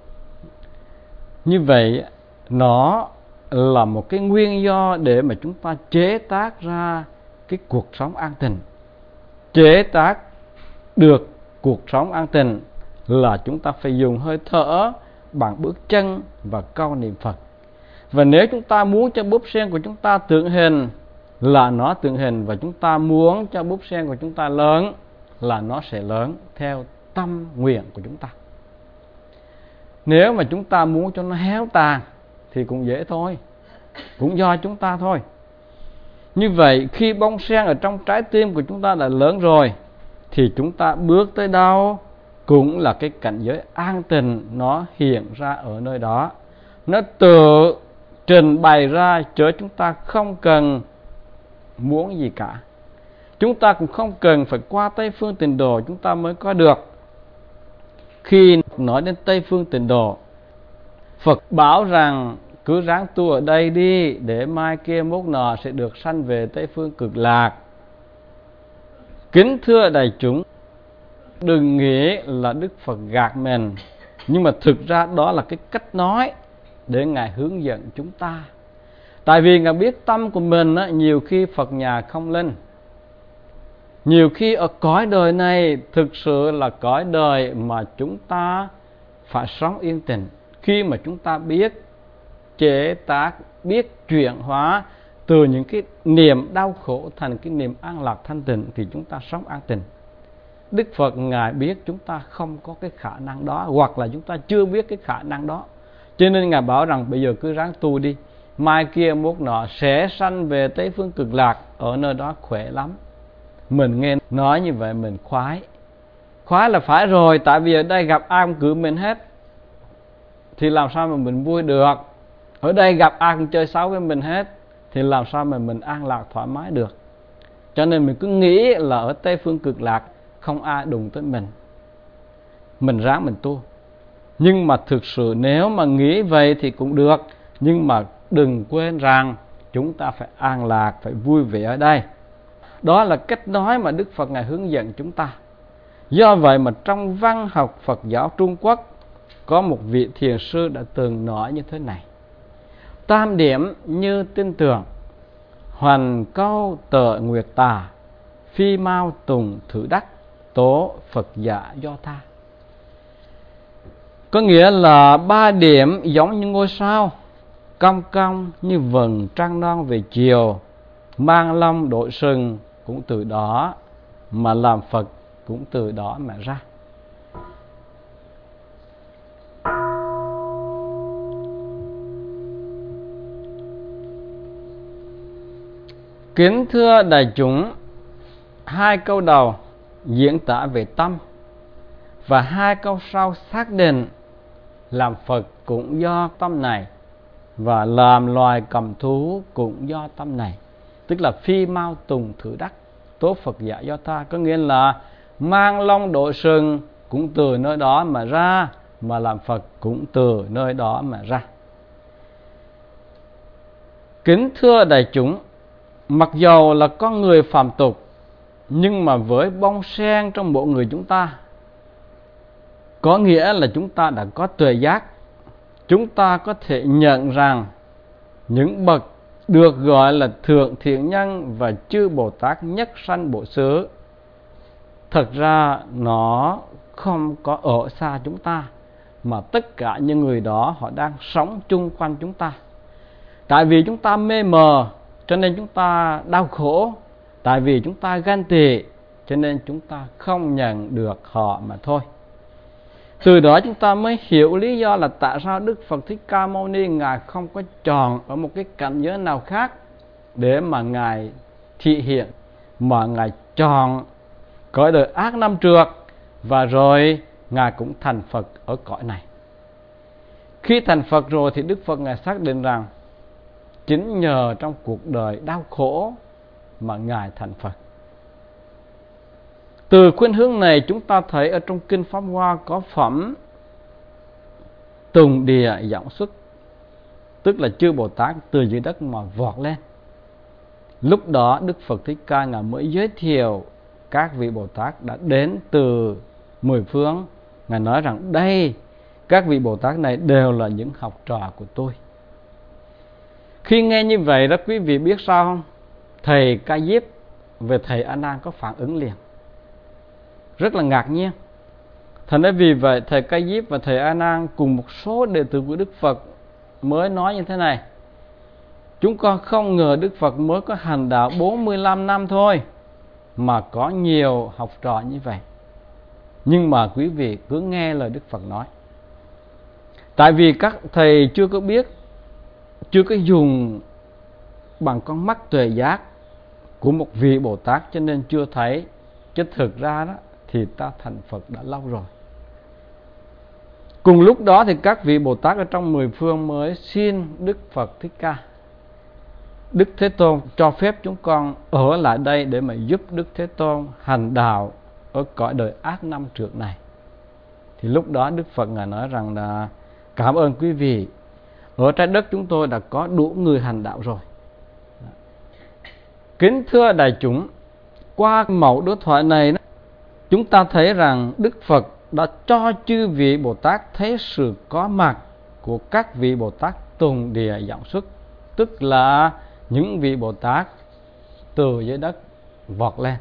Như vậy nó là một cái nguyên do để mà chúng ta chế tác ra cái cuộc sống an tịnh. Chế tác được cuộc sống an tịnh là chúng ta phải dùng hơi thở bằng bước chân và câu niệm Phật. Và nếu chúng ta muốn cho búp sen của chúng ta tượng hình là nó tượng hình, và chúng ta muốn cho búp sen của chúng ta lớn là nó sẽ lớn theo tâm nguyện của chúng ta. Nếu mà chúng ta muốn cho nó héo tàn thì cũng dễ thôi, cũng do chúng ta thôi. Như vậy khi bông sen ở trong trái tim của chúng ta đã lớn rồi thì chúng ta bước tới đâu cũng là cái cảnh giới an tịnh nó hiện ra ở nơi đó. Nó tự trình bày ra, chứ chúng ta không cần muốn gì cả. Chúng ta cũng không cần phải qua Tây Phương Tịnh Độ chúng ta mới có được. Khi nói đến Tây Phương Tịnh Độ, Phật bảo rằng cứ ráng tu ở đây đi, để mai kia mốt nọ sẽ được sanh về Tây Phương Cực Lạc. Kính thưa đại chúng, đừng nghĩ là Đức Phật gạt mình, nhưng mà thực ra đó là cái cách nói để Ngài hướng dẫn chúng ta. Tại vì Ngài biết tâm của mình á, nhiều khi Phật nhà không linh. Nhiều khi ở cõi đời này thực sự là cõi đời mà chúng ta phải sống yên tĩnh. Khi mà chúng ta biết chế tác, biết chuyển hóa từ những cái niềm đau khổ thành cái niềm an lạc thanh tịnh thì chúng ta sống an tịnh. Đức Phật Ngài biết chúng ta không có cái khả năng đó, hoặc là chúng ta chưa biết cái khả năng đó. Cho nên Ngài bảo rằng bây giờ cứ ráng tu đi, mai kia mốt nọ sẽ sanh về Tây Phương Cực Lạc, ở nơi đó khỏe lắm. Mình nghe nói như vậy mình khoái. Khoái là phải rồi, tại vì ở đây gặp ai cũng cử mình hết, thì làm sao mà mình vui được. Ở đây gặp ai cũng chơi xấu với mình hết, thì làm sao mà mình an lạc thoải mái được. Cho nên mình cứ nghĩ là ở Tây Phương Cực Lạc không ai đụng tới mình, mình ráng mình tu. Nhưng mà thực sự nếu mà nghĩ vậy thì cũng được, nhưng mà đừng quên rằng chúng ta phải an lạc, phải vui vẻ ở đây. Đó là cách nói mà Đức Phật Ngài hướng dẫn chúng ta. Do vậy mà trong văn học Phật giáo Trung Quốc có một vị thiền sư đã từng nói như thế này: tam điểm như tin tưởng, hoành câu tợ nguyệt tà, phi mau tùng thử đắc, tố Phật giả do tha. Có nghĩa là ba điểm giống như ngôi sao, cong cong như vầng trăng non về chiều, mang lông đội sừng cũng từ đó mà làm Phật, cũng từ đó mà ra. Kính thưa đại chúng, hai câu đầu diễn tả về tâm, và hai câu sau xác định làm Phật cũng do tâm này, và làm loài cầm thú cũng do tâm này. Tức là phi mau tùng thử đắc, tố Phật giả do ta. Có nghĩa là mang lông đội sừng cũng từ nơi đó mà ra, mà làm Phật cũng từ nơi đó mà ra. Kính thưa đại chúng, mặc dầu là con người phàm tục, nhưng mà với bông sen trong mỗi người chúng ta, có nghĩa là chúng ta đã có tuệ giác. Chúng ta có thể nhận rằng những bậc được gọi là thượng thiện nhân và chư Bồ Tát nhất sanh Bổ Xứ, thật ra nó không có ở xa chúng ta, mà tất cả những người đó họ đang sống chung quanh chúng ta. Tại vì chúng ta mê mờ cho nên chúng ta đau khổ, tại vì chúng ta ganh tị cho nên chúng ta không nhận được họ mà thôi. Từ đó chúng ta mới hiểu lý do là tại sao Đức Phật Thích Ca Mâu Ni Ngài không có chọn ở một cái cảnh giới nào khác để mà Ngài thị hiện, mà Ngài chọn cõi đời ác năm trượt, và rồi Ngài cũng thành Phật ở cõi này. Khi thành Phật rồi thì Đức Phật Ngài xác định rằng chính nhờ trong cuộc đời đau khổ mà Ngài thành Phật. Từ khuynh hướng này chúng ta thấy ở trong Kinh Pháp Hoa có phẩm Tùng Địa Giọng Xuất. tức là chư Bồ Tát từ dưới đất mà vọt lên. Lúc đó Đức Phật Thích Ca Ngài mới giới thiệu các vị Bồ Tát đã đến từ mười phương. Ngài nói rằng đây, các vị Bồ Tát này đều là những học trò của tôi. Khi nghe như vậy đó, quý vị biết sao không? Thầy Ca Diếp về thầy A Nan có phản ứng liền, rất là ngạc nhiên. Thành ra vì vậy thầy Ca Diếp và thầy A Nan cùng một số đệ tử của Đức Phật mới nói như thế này: chúng con không ngờ Đức Phật mới có hành đạo bốn mươi lăm năm thôi mà có nhiều học trò như vậy. Nhưng mà quý vị cứ nghe lời Đức Phật nói. Tại vì các thầy chưa có biết, chưa có dùng bằng con mắt tuệ giác của một vị Bồ Tát, cho nên chưa thấy. Chứ thực ra đó thì ta thành Phật đã lâu rồi. Cùng lúc đó thì các vị Bồ Tát ở trong mười phương mới xin Đức Phật Thích Ca: Đức Thế Tôn cho phép chúng con ở lại đây để mà giúp Đức Thế Tôn hành đạo ở cõi đời ác năm trượt này. Thì lúc đó Đức Phật Ngài nói rằng là cảm ơn quý vị, ở trái đất chúng tôi đã có đủ người hành đạo rồi. Kính thưa đại chúng, qua mẫu đối thoại này chúng ta thấy rằng Đức Phật đã cho chư vị Bồ Tát thấy sự có mặt của các vị Bồ Tát tùng địa giọng xuất, tức là những vị Bồ Tát từ dưới đất vọt lên.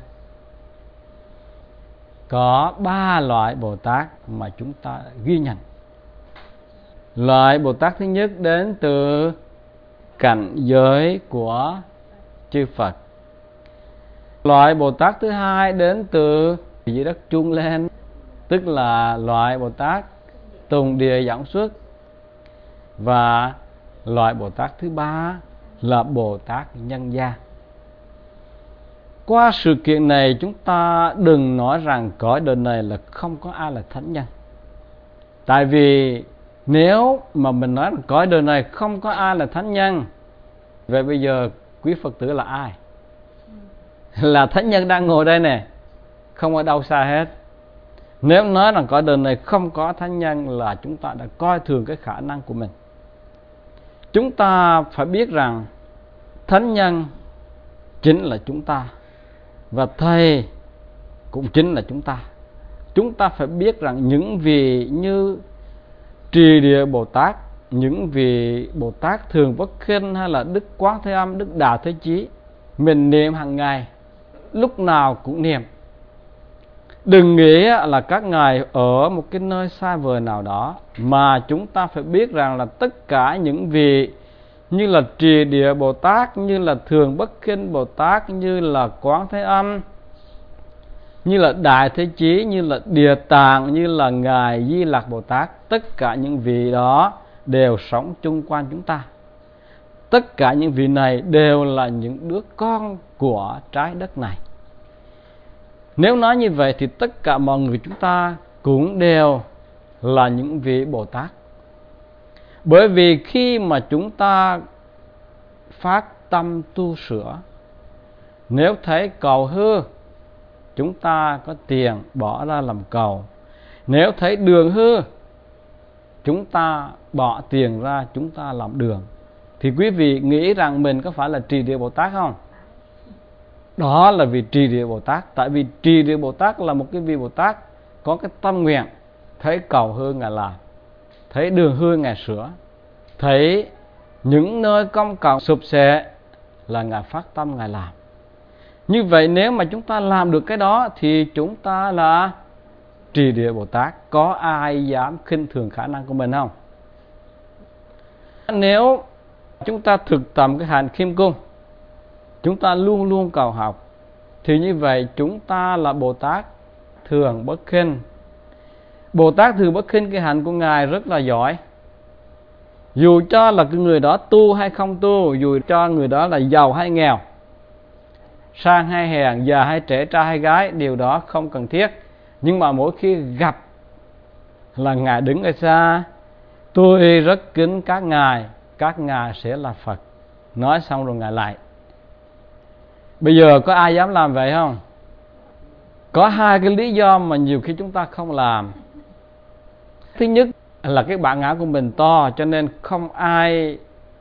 Có ba loại Bồ Tát mà chúng ta ghi nhận. Loại Bồ Tát thứ nhất đến từ cảnh giới của chư Phật. Loại Bồ Tát thứ hai đến từ dưới đất trung lên, tức là loại Bồ Tát tùng địa giảng xuất. Và loại Bồ Tát thứ ba là Bồ Tát nhân gian. Qua sự kiện này chúng ta đừng nói rằng cõi đời này là không có ai là thánh nhân. Tại vì nếu mà mình nói rằng cõi đời này không có ai là thánh nhân, vậy bây giờ quý Phật tử là ai? Là thánh nhân đang ngồi đây nè, không ở đâu xa hết. Nếu nói rằng cõi đời này không có thánh nhân là chúng ta đã coi thường cái khả năng của mình. Chúng ta phải biết rằng thánh nhân chính là chúng ta, và thầy cũng chính là chúng ta. Chúng ta phải biết rằng những vị như Trì Địa Bồ Tát, những vị Bồ Tát Thường Bất Khinh, hay là Đức Quán Thế Âm, Đức Đà Thế Chí, mình niệm hàng ngày, lúc nào cũng niệm. Đừng nghĩ là các ngài ở một cái nơi xa vời nào đó, mà chúng ta phải biết rằng là tất cả những vị như là Trì Địa Bồ Tát, như là Thường Bất Khinh Bồ Tát, như là Quán Thế Âm, như là Đại Thế Chí, như là Địa Tạng, như là Ngài Di Lặc Bồ Tát, tất cả những vị đó đều sống chung quanh chúng ta. Tất cả những vị này đều là những đứa con của trái đất này. Nếu nói như vậy thì tất cả mọi người chúng ta cũng đều là những vị Bồ Tát. Bởi vì khi mà chúng ta phát tâm tu sửa, nếu thấy cầu hư, chúng ta có tiền bỏ ra làm cầu. Nếu thấy đường hư, chúng ta bỏ tiền ra chúng ta làm đường. Thì quý vị nghĩ rằng mình có phải là Trì Địa Bồ Tát không? Đó là vị Trì Địa Bồ Tát. Tại vì Trì Địa Bồ Tát là một cái vị Bồ Tát có cái tâm nguyện, thấy cầu hư Ngài làm, thấy đường hư Ngài sửa, thấy những nơi công cộng sụp sệ là Ngài phát tâm Ngài làm. Như vậy nếu mà chúng ta làm được cái đó thì chúng ta là Trì Địa Bồ Tát. Có ai dám khinh thường khả năng của mình không? Nếu chúng ta thực tập cái hành khiêm cung, chúng ta luôn luôn cầu học, thì như vậy chúng ta là Bồ Tát Thường Bất Khinh. Bồ Tát Thường Bất Khinh, cái hạnh của Ngài rất là giỏi. Dù cho là cái người đó tu hay không tu, dù cho người đó là giàu hay nghèo, sang hay hèn, già hay trẻ, trai hay gái, điều đó không cần thiết. Nhưng mà mỗi khi gặp là Ngài đứng ở xa: tôi rất kính các ngài, các ngài sẽ là Phật. Nói xong rồi Ngài lại. Bây giờ có ai dám làm vậy không? Có hai cái lý do mà nhiều khi chúng ta không làm. Thứ nhất là cái bản ngã của mình to, cho nên không ai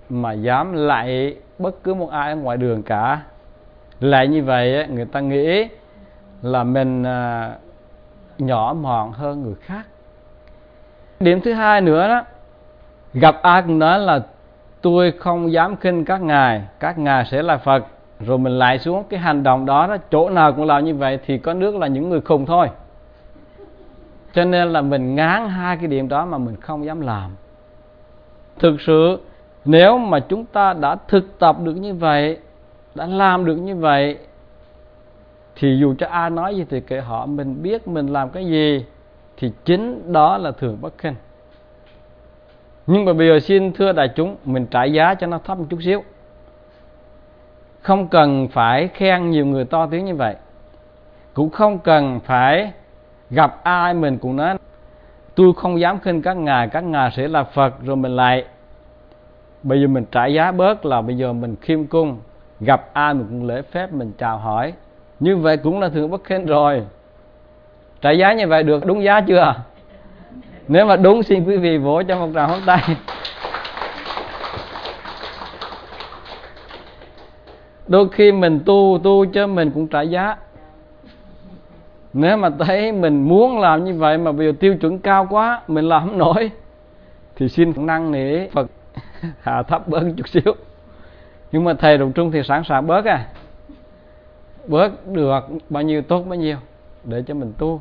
mà dám lạy bất cứ một ai ở ngoài đường cả. Lạy như vậy người ta nghĩ là mình nhỏ mọn hơn người khác. Điểm thứ hai nữa đó, gặp ai cũng nói là tôi không dám khinh các ngài, các ngài sẽ là Phật, rồi mình lại xuống. Cái hành động đó, đó chỗ nào cũng làm như vậy thì có nước là những người khùng thôi. Cho nên là mình ngán hai cái điểm đó mà mình không dám làm. Thực sự nếu mà chúng ta đã thực tập được như vậy, đã làm được như vậy, thì dù cho ai nói gì thì kệ họ, mình biết mình làm cái gì thì chính đó là thường bất khinh. Nhưng mà bây giờ xin thưa đại chúng, mình trả giá cho nó thấp một chút xíu. Không cần phải khen nhiều người to tiếng như vậy, cũng không cần phải gặp ai mình cũng nói tôi không dám khinh các ngài, các ngài sẽ là Phật, rồi mình lại. Bây giờ mình trả giá bớt là bây giờ mình khiêm cung, gặp ai mình cũng lễ phép, mình chào hỏi. Như vậy cũng là thường bất khinh rồi. Trả giá như vậy được đúng giá chưa? Nếu mà đúng xin quý vị vỗ cho một tràng pháo tay. Đôi khi mình tu tu chứ mình cũng trả giá. Nếu mà thấy mình muốn làm như vậy mà bây giờ tiêu chuẩn cao quá, mình làm không nổi, thì xin năn nỉ Phật hạ thấp bớt chút xíu. Nhưng mà thầy Đồng Trung thì sẵn sàng bớt à. Bớt được bao nhiêu tốt bấy nhiêu để cho mình tu.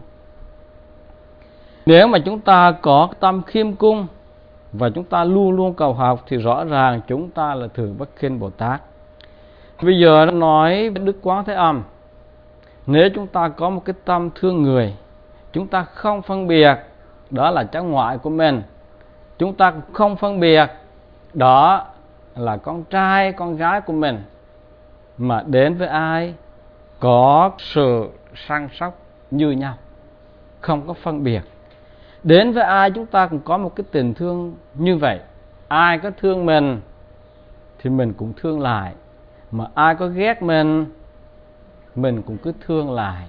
Nếu mà chúng ta có tâm khiêm cung và chúng ta luôn luôn cầu học thì rõ ràng chúng ta là thường bất khinh Bồ Tát. Bây giờ nó nói Đức Quán Thế Âm, nếu chúng ta có một cái tâm thương người, chúng ta không phân biệt đó là cháu ngoại của mình, chúng ta không phân biệt đó là con trai, con gái của mình, mà đến với ai có sự săn sóc như nhau, không có phân biệt. Đến với ai chúng ta cũng có một cái tình thương như vậy. Ai có thương mình thì mình cũng thương lại, mà ai có ghét mình, mình cũng cứ thương lại.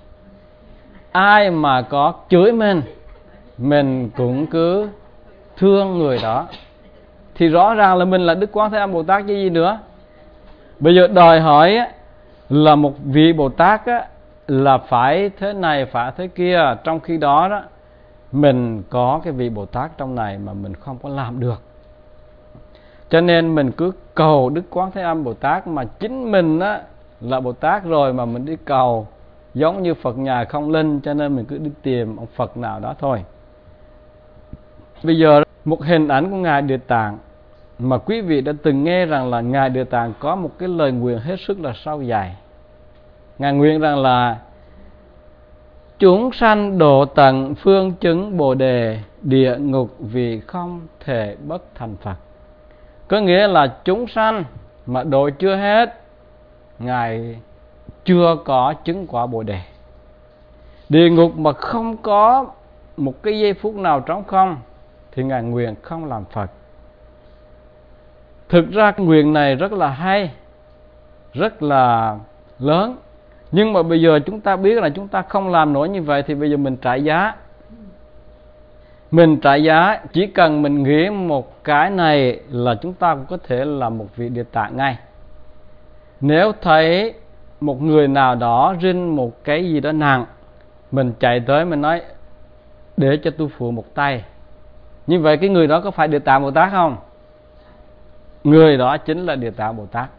Ai mà có chửi mình, mình cũng cứ thương người đó. Thì rõ ràng là mình là Đức Quán Thế Âm Bồ Tát chứ gì nữa. Bây giờ đòi hỏi là một vị Bồ Tát là phải thế này, phải thế kia. Trong khi đó đó, mình có cái vị Bồ Tát trong này mà mình không có làm được. Cho nên mình cứ cầu Đức Quán Thế Âm Bồ Tát, mà chính mình á là Bồ Tát rồi mà mình đi cầu giống như Phật nhà không linh, cho nên mình cứ đi tìm ông Phật nào đó thôi. Bây giờ một hình ảnh của Ngài Địa Tạng mà quý vị đã từng nghe rằng là Ngài Địa Tạng có một cái lời nguyện hết sức là sâu dài. Ngài nguyện rằng là chúng sanh độ tận phương chứng Bồ Đề, địa ngục vì không thể bất thành Phật. Có nghĩa là chúng sanh mà độ chưa hết, Ngài chưa có chứng quả Bồ Đề. Địa ngục mà không có một cái giây phút nào trống không thì Ngài nguyện không làm Phật. Thực ra cái nguyện này rất là hay, rất là lớn. Nhưng mà bây giờ chúng ta biết là chúng ta không làm nổi như vậy thì bây giờ mình trả giá. Mình trả giá, chỉ cần mình nghĩ một cái này là chúng ta cũng có thể là một vị Địa Tạng ngay. Nếu thấy một người nào đó rinh một cái gì đó nặng, mình chạy tới mình nói để cho tôi phụ một tay. Như vậy cái người đó có phải Địa Tạng Bồ Tát không? Người đó chính là Địa Tạng Bồ Tát.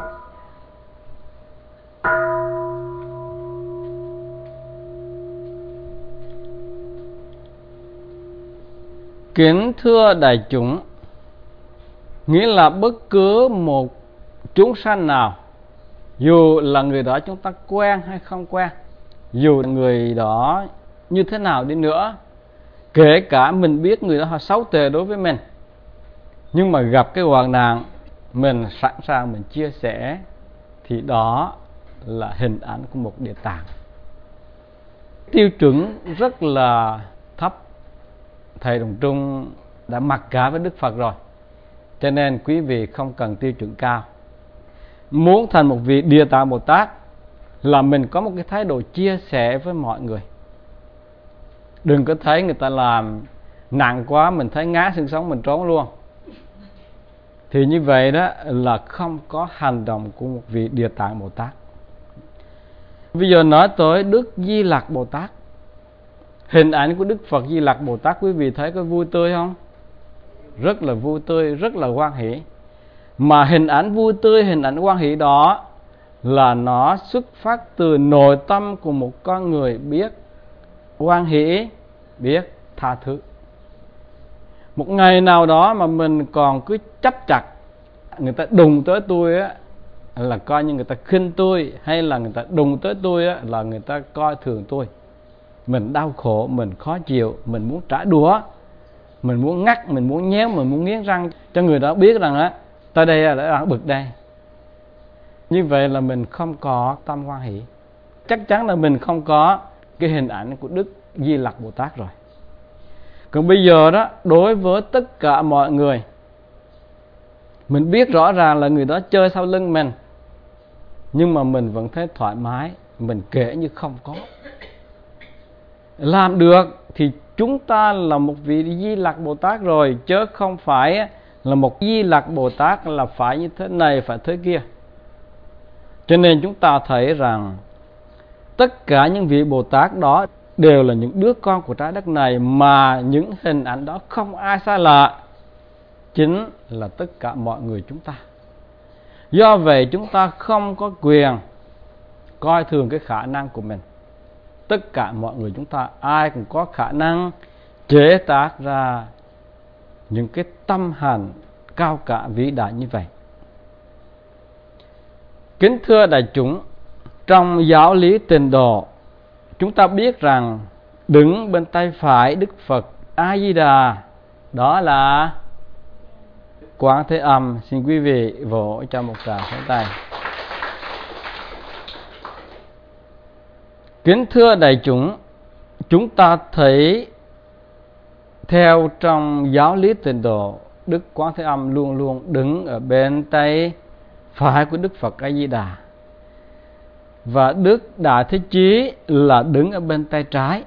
Kính thưa đại chúng, nghĩa là bất cứ một chúng sanh nào, dù là người đó chúng ta quen hay không quen, dù người đó như thế nào đi nữa, kể cả mình biết người đó họ xấu tệ đối với mình, nhưng mà gặp cái hoạn nạn mình sẵn sàng mình chia sẻ, thì đó là hình ảnh của một Địa Tạng. Tiêu chuẩn rất là thấp. Thầy Đồng Trung đã mặc cả với Đức Phật rồi, cho nên quý vị không cần tiêu chuẩn cao. Muốn thành một vị Địa Tạng Bồ Tát là mình có một cái thái độ chia sẻ với mọi người. Đừng có thấy người ta làm nặng quá, mình thấy ngá xương sống mình trốn luôn. thì như vậy đó là không có hành động của một vị Địa Tạng Bồ Tát. Bây giờ nói tới Đức Di Lặc Bồ Tát. Hình ảnh của Đức Phật Di Lặc Bồ Tát quý vị thấy có vui tươi không? Rất là vui tươi, rất là hoan hỷ. Mà hình ảnh vui tươi, hình ảnh hoan hỷ đó là nó xuất phát từ nội tâm của một con người biết hoan hỷ, biết tha thứ. Một ngày nào đó mà mình còn cứ chấp chặt, người ta đụng tới tôi á là coi như người ta khinh tôi, hay là người ta đụng tới tôi á là người ta coi thường tôi. Mình đau khổ, mình khó chịu, mình muốn trả đũa, mình muốn ngắt, mình muốn nhéo, mình muốn nghiến răng cho người đó biết rằng á, tới đây là đã bực đây. Như vậy là mình không có tâm hoan hỷ. Chắc chắn là mình không có cái hình ảnh của Đức Di Lặc Bồ Tát rồi. Còn bây giờ đó, đối với tất cả mọi người, mình biết rõ ràng là người đó chơi sau lưng mình, nhưng mà mình vẫn thấy thoải mái, mình kể như không có. Làm được thì chúng ta là một vị Di Lặc Bồ Tát rồi, chứ không phải là một Di Lặc Bồ Tát là phải như thế này, phải thế kia. Cho nên chúng ta thấy rằng tất cả những vị Bồ Tát đó đều là những đứa con của trái đất này, mà những hình ảnh đó không ai xa lạ, chính là tất cả mọi người chúng ta. Do vậy chúng ta không có quyền coi thường cái khả năng của mình. Tất cả mọi người chúng ta ai cũng có khả năng chế tác ra những cái tâm hành cao cả vĩ đại như vậy. Kính thưa đại chúng, trong giáo lý Tịnh Độ, chúng ta biết rằng đứng bên tay phải Đức Phật A Di Đà đó là Quán Thế Âm. Xin quý vị vỗ cho một tràng pháo tay. Kính thưa đại chúng, chúng ta thấy theo trong giáo lý Tịnh Độ, Đức Quán Thế Âm luôn luôn đứng ở bên tay phải của Đức Phật A Di Đà, và Đức Đại Thế Chí là đứng ở bên tay trái.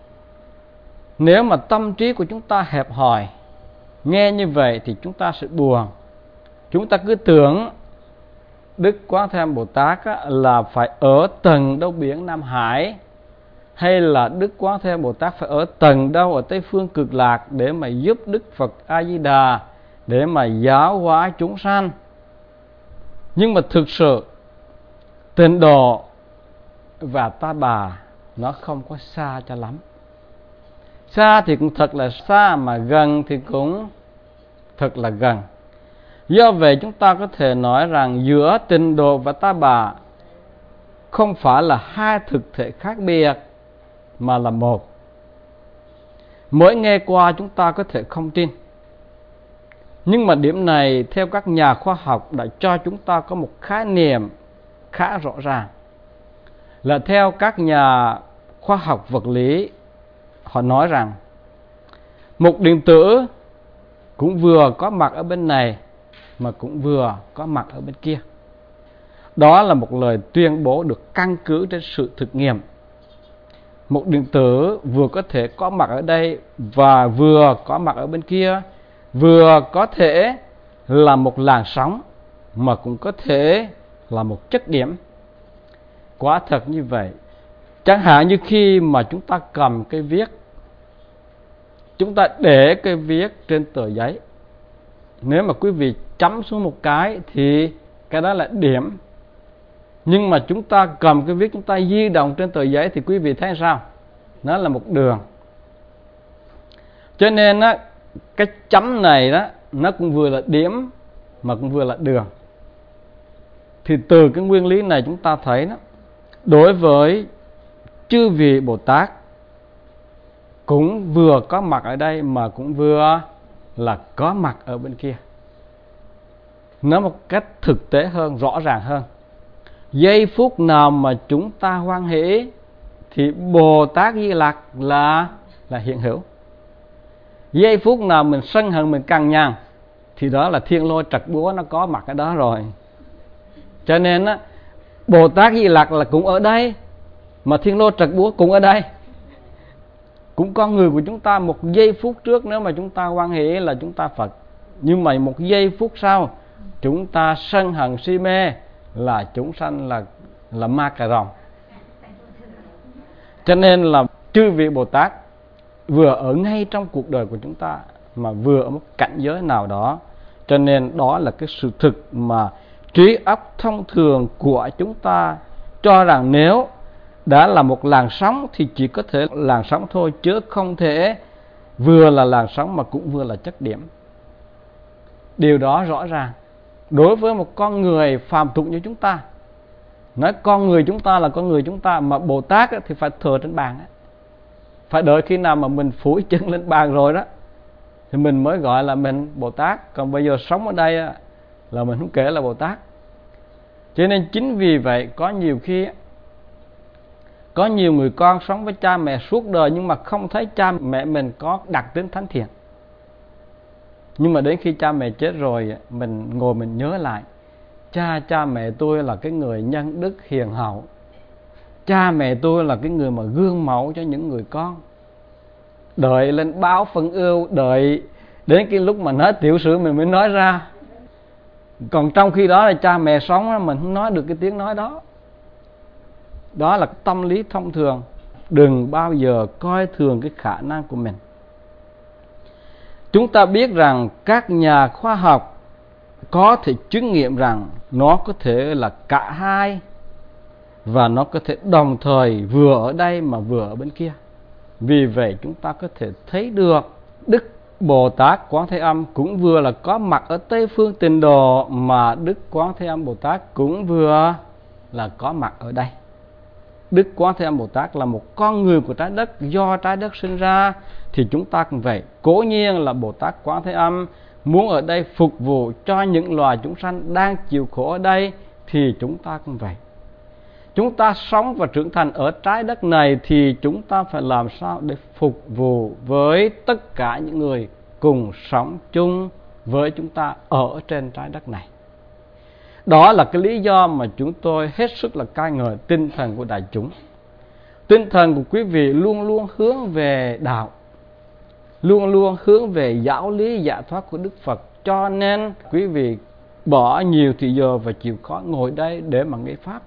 Nếu mà tâm trí của chúng ta hẹp hòi, nghe như vậy thì chúng ta sẽ buồn. Chúng ta cứ tưởng Đức Quán Thế Âm Bồ Tát là phải ở tầng đâu biển Nam Hải, hay là Đức Quán Thế Âm Bồ Tát phải ở tầng đâu ở Tây Phương Cực Lạc để mà giúp Đức Phật A Di Đà, để mà giáo hóa chúng sanh. Nhưng mà thực sự Tịnh Độ và Ta Bà nó không có xa cho lắm. Xa thì cũng thật là xa, mà gần thì cũng thật là gần. Do vậy chúng ta có thể nói rằng giữa Tịnh Độ và Ta Bà không phải là hai thực thể khác biệt, mà là một. Mới nghe qua chúng ta có thể không tin, nhưng mà điểm này theo các nhà khoa học đã cho chúng ta có một khái niệm khá rõ ràng. Là theo các nhà khoa học vật lý, họ nói rằng một điện tử cũng vừa có mặt ở bên này mà cũng vừa có mặt ở bên kia. Đó là một lời tuyên bố được căn cứ trên sự thực nghiệm. Một điện tử vừa có thể có mặt ở đây và vừa có mặt ở bên kia, vừa có thể là một làn sóng mà cũng có thể là một chất điểm. Quả thật như vậy. Chẳng hạn như khi mà chúng ta cầm cây viết, chúng ta để cây viết trên tờ giấy, nếu mà quý vị chấm xuống một cái thì cái đó là điểm. Nhưng mà chúng ta cầm cái viết, chúng ta di động trên tờ giấy thì quý vị thấy sao? Nó là một đường. Cho nên á, cái chấm này đó, nó cũng vừa là điểm mà cũng vừa là đường. Thì từ cái nguyên lý này chúng ta thấy đó, đối với chư vị Bồ Tát cũng vừa có mặt ở đây mà cũng vừa là có mặt ở bên kia. Nó một cách thực tế hơn, rõ ràng hơn. Giây phút nào mà chúng ta hoan hỷ thì Bồ Tát Di Lặc là là hiện hữu. Giây phút nào mình sân hận, mình cằn nhằn thì đó là thiên lôi trật búa nó có mặt ở đó rồi. Cho nên á, Bồ Tát Di Lặc là cũng ở đây, mà thiên lôi trật búa cũng ở đây. Cũng con người của chúng ta một giây phút trước nếu mà chúng ta hoan hỷ là chúng ta Phật. Nhưng mà một giây phút sau chúng ta sân hận si mê là chúng sanh là là ma cà rồng. Cho nên là chư vị Bồ Tát vừa ở ngay trong cuộc đời của chúng ta, mà vừa ở một cảnh giới nào đó. Cho nên đó là cái sự thực mà trí óc thông thường của chúng ta cho rằng nếu đã là một làn sóng thì chỉ có thể làn sóng thôi, chứ không thể vừa là làn sóng mà cũng vừa là chất điểm. Điều đó rõ ràng đối với một con người phàm tục như chúng ta. Nói con người chúng ta là con người chúng ta, mà Bồ Tát thì phải thờ trên bàn, phải đợi khi nào mà mình phủi chân lên bàn rồi đó thì mình mới gọi là mình Bồ Tát. Còn bây giờ sống ở đây là mình không kể là Bồ Tát. Cho nên chính vì vậy có nhiều khi có nhiều người con sống với cha mẹ suốt đời nhưng mà không thấy cha mẹ mình có đặc tính thánh thiện. Nhưng mà đến khi cha mẹ chết rồi, mình ngồi mình nhớ lại, cha cha mẹ tôi là cái người nhân đức hiền hậu, cha mẹ tôi là cái người mà gương mẫu cho những người con. Đợi lên báo phân ưu, đợi đến cái lúc mà nói tiểu sử mình mới nói ra. Còn trong khi đó là cha mẹ sống mình không nói được cái tiếng nói đó. Đó là tâm lý thông thường. Đừng bao giờ coi thường cái khả năng của mình. Chúng ta biết rằng các nhà khoa học có thể chứng nghiệm rằng nó có thể là cả hai, và nó có thể đồng thời vừa ở đây mà vừa ở bên kia. Vì vậy chúng ta có thể thấy được Đức Bồ Tát Quán Thế Âm cũng vừa là có mặt ở Tây Phương Tịnh Độ, mà Đức Quán Thế Âm Bồ Tát cũng vừa là có mặt ở đây. Đức Quán Thế Âm Bồ Tát là một con người của trái đất, do trái đất sinh ra, thì chúng ta cũng vậy. Cố nhiên là Bồ Tát Quán Thế Âm muốn ở đây phục vụ cho những loài chúng sanh đang chịu khổ ở đây, thì chúng ta cũng vậy. Chúng ta sống và trưởng thành ở trái đất này thì chúng ta phải làm sao để phục vụ với tất cả những người cùng sống chung với chúng ta ở trên trái đất này. Đó là cái lý do mà chúng tôi hết sức là ca ngợi tinh thần của đại chúng. Tinh thần của quý vị luôn luôn hướng về đạo, luôn luôn hướng về giáo lý giải thoát của Đức Phật. Cho nên quý vị bỏ nhiều thì giờ và chịu khó ngồi đây để mà nghe Pháp.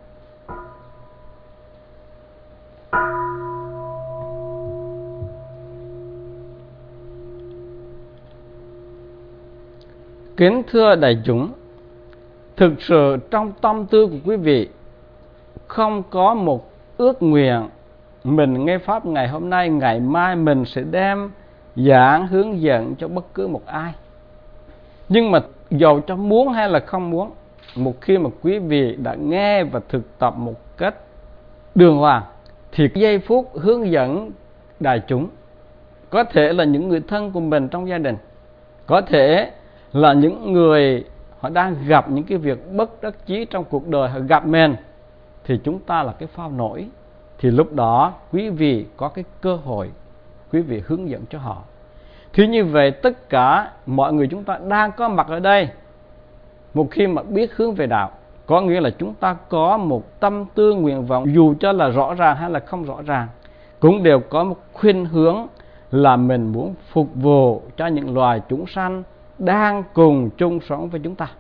Kính thưa đại chúng, thực sự trong tâm tư của quý vị không có một ước nguyện mình nghe Pháp ngày hôm nay, ngày mai mình sẽ đem giảng hướng dẫn cho bất cứ một ai. Nhưng mà dầu cho muốn hay là không muốn, một khi mà quý vị đã nghe và thực tập một cách đường hoàng, thì giây phút hướng dẫn đại chúng có thể là những người thân của mình trong gia đình, có thể là những người họ đang gặp những cái việc bất đắc chí trong cuộc đời, họ gặp mình, thì chúng ta là cái phao nổi. Thì lúc đó quý vị có cái cơ hội quý vị hướng dẫn cho họ. Thì như vậy tất cả mọi người chúng ta đang có mặt ở đây, một khi mà biết hướng về đạo, có nghĩa là chúng ta có một tâm tư nguyện vọng, dù cho là rõ ràng hay là không rõ ràng, cũng đều có một khuynh hướng là mình muốn phục vụ cho những loài chúng sanh đang cùng chung sống với chúng ta.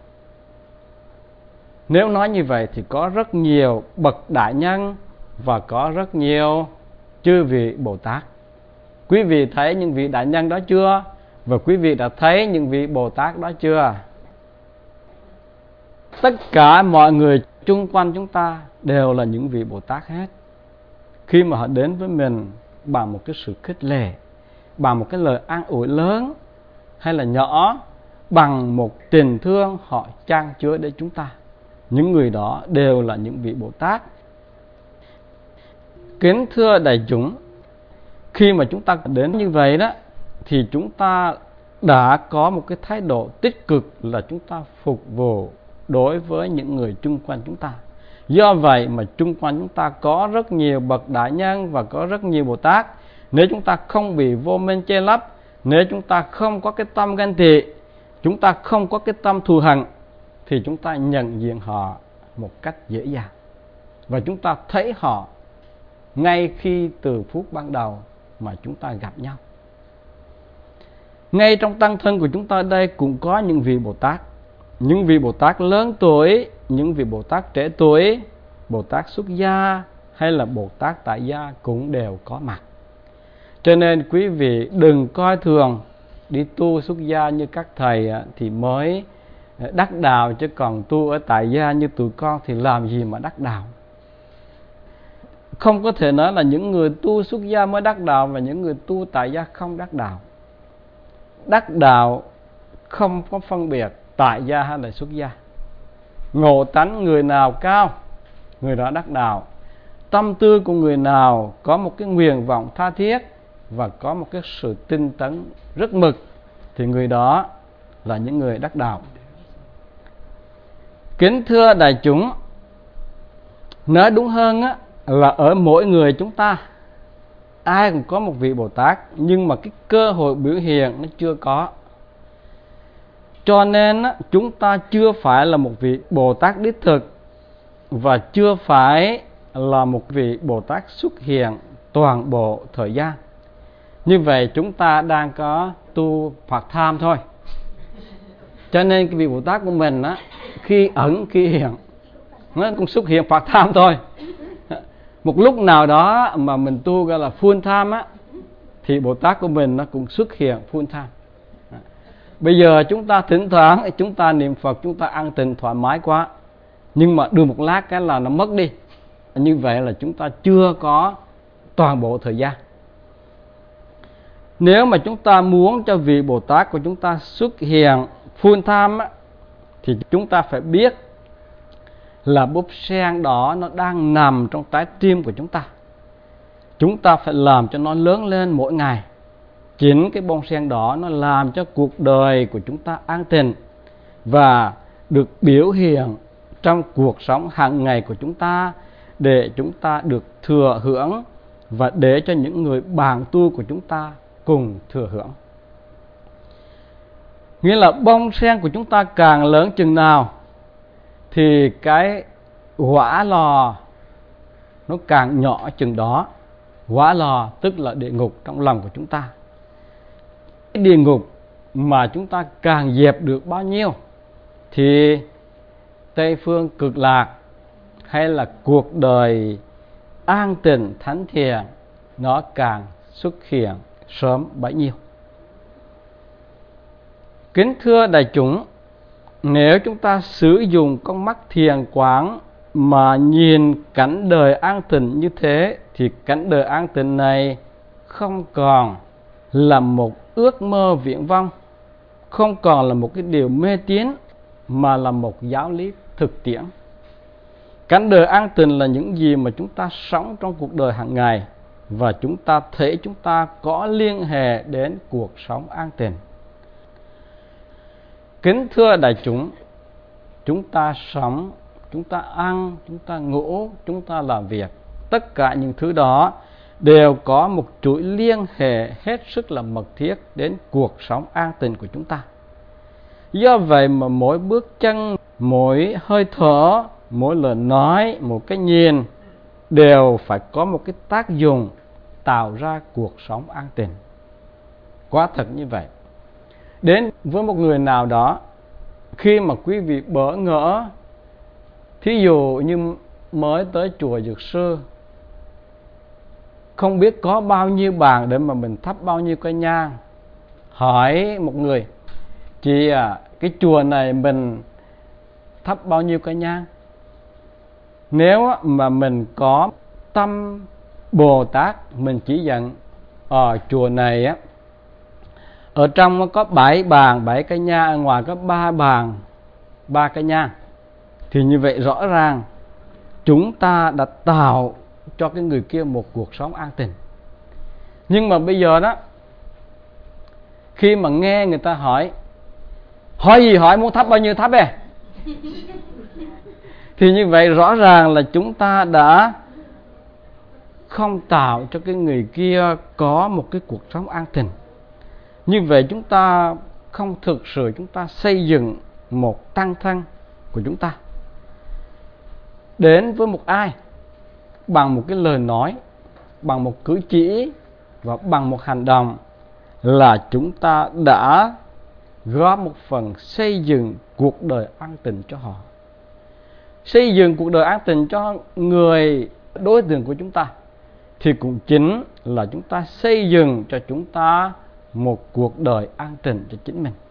Nếu nói như vậy thì có rất nhiều bậc đại nhân và có rất nhiều chư vị Bồ Tát. Quý vị thấy những vị đại nhân đó chưa? Và quý vị đã thấy những vị Bồ Tát đó chưa? Tất cả mọi người chung quanh chúng ta đều là những vị Bồ Tát hết. Khi mà họ đến với mình bằng một cái sự khích lệ, bằng một cái lời an ủi lớn hay là nhỏ, bằng một tình thương họ chan chứa đến chúng ta, những người đó đều là những vị Bồ Tát. Kính thưa đại chúng, khi mà chúng ta đến như vậy đó, thì chúng ta đã có một cái thái độ tích cực là chúng ta phục vụ đối với những người chung quanh chúng ta. Do vậy mà chung quanh chúng ta có rất nhiều bậc đại nhân và có rất nhiều Bồ Tát. Nếu chúng ta không bị vô minh che lấp, nếu chúng ta không có cái tâm ganh tị, chúng ta không có cái tâm thù hằn, thì chúng ta nhận diện họ một cách dễ dàng. Và chúng ta thấy họ ngay khi từ phút ban đầu mà chúng ta gặp nhau. Ngay trong tăng thân của chúng ta đây cũng có những vị Bồ Tát. Những vị Bồ Tát lớn tuổi, những vị Bồ Tát trẻ tuổi, Bồ Tát xuất gia hay là Bồ Tát tại gia cũng đều có mặt. Cho nên quý vị đừng coi thường đi tu xuất gia như các thầy thì mới đắc đạo, chứ còn tu ở tại gia như tụi con thì làm gì mà đắc đạo. Không có thể nói là những người tu xuất gia mới đắc đạo và những người tu tại gia không đắc đạo. Đắc đạo không có phân biệt tại gia hay là xuất gia. Ngộ tánh người nào cao, người đó đắc đạo. Tâm tư của người nào có một cái nguyện vọng tha thiết và có một cái sự tinh tấn rất mực thì người đó là những người đắc đạo. Kính thưa đại chúng, nói đúng hơn á, là ở mỗi người chúng ta ai cũng có một vị Bồ Tát, nhưng mà cái cơ hội biểu hiện nó chưa có. Cho nên á, chúng ta chưa phải là một vị Bồ Tát đích thực và chưa phải là một vị Bồ Tát xuất hiện toàn bộ thời gian. Như vậy chúng ta đang có tu Phật tham thôi. Cho nên cái vị Bồ Tát của mình á, khi ẩn khi hiện nó cũng xuất hiện Phật tham thôi. Một lúc nào đó mà mình tu gọi là full tham á, thì Bồ Tát của mình nó cũng xuất hiện full tham. Bây giờ chúng ta thỉnh thoảng chúng ta niệm Phật, chúng ta ăn tịnh thoải mái quá, nhưng mà đưa một lát cái là nó mất đi. Như vậy là chúng ta chưa có toàn bộ thời gian. Nếu mà chúng ta muốn cho vị Bồ Tát của chúng ta xuất hiện full time á, thì chúng ta phải biết là búp sen đó nó đang nằm trong trái tim của chúng ta. Chúng ta phải làm cho nó lớn lên mỗi ngày. Chính cái bông sen đỏ nó làm cho cuộc đời của chúng ta an tịnh và được biểu hiện trong cuộc sống hàng ngày của chúng ta, để chúng ta được thừa hưởng và để cho những người bạn tu của chúng ta cùng thừa hưởng. Nghĩa là bông sen của chúng ta càng lớn chừng nào thì cái hỏa lò nó càng nhỏ chừng đó. Hỏa lò tức là địa ngục trong lòng của chúng ta. Cái địa ngục mà chúng ta càng dẹp được bao nhiêu thì Tây phương cực lạc hay là cuộc đời an tịnh thánh thiện nó càng xuất hiện sớm bấy nhiêu. Kính thưa đại chúng, nếu chúng ta sử dụng con mắt thiền quán mà nhìn cảnh đời an tịnh như thế, thì cảnh đời an tịnh này không còn là một ước mơ viển vông, không còn là một cái điều mê tín, mà là một giáo lý thực tiễn. Cảnh đời an tịnh là những gì mà chúng ta sống trong cuộc đời hàng ngày, và chúng ta thấy chúng ta có liên hệ đến cuộc sống an tịnh. Kính thưa đại chúng, chúng ta sống, chúng ta ăn, chúng ta ngủ, chúng ta làm việc, tất cả những thứ đó đều có một chuỗi liên hệ hết sức là mật thiết đến cuộc sống an tịnh của chúng ta. Do vậy mà mỗi bước chân, mỗi hơi thở, mỗi lời nói, một cái nhìn đều phải có một cái tác dụng tạo ra cuộc sống an tịnh. Quả thật như vậy. Đến với một người nào đó, khi mà quý vị bỡ ngỡ, thí dụ như mới tới chùa Dược Sư, không biết có bao nhiêu bàn để mà mình thắp bao nhiêu cây nhang, hỏi một người: chị à, cái chùa này mình thắp bao nhiêu cây nhang? Nếu mà mình có tâm Bồ Tát, mình chỉ dặn ở chùa này á, ở trong có bảy bàn bảy cây nhang, ở ngoài có ba bàn ba cây nhang, thì như vậy rõ ràng chúng ta đã tạo cho cái người kia một cuộc sống an tịnh. Nhưng mà bây giờ đó, khi mà nghe người ta hỏi hỏi gì hỏi, muốn thắp bao nhiêu thắp về, thì như vậy rõ ràng là chúng ta đã không tạo cho cái người kia có một cái cuộc sống an tịnh. Như vậy chúng ta không thực sự chúng ta xây dựng một tăng thân của chúng ta. Đến với một ai bằng một cái lời nói, bằng một cử chỉ và bằng một hành động là chúng ta đã góp một phần xây dựng cuộc đời an tịnh cho họ. Xây dựng cuộc đời an tịnh cho người đối tượng của chúng ta thì cũng chính là chúng ta xây dựng cho chúng ta một cuộc đời an tịnh cho chính mình.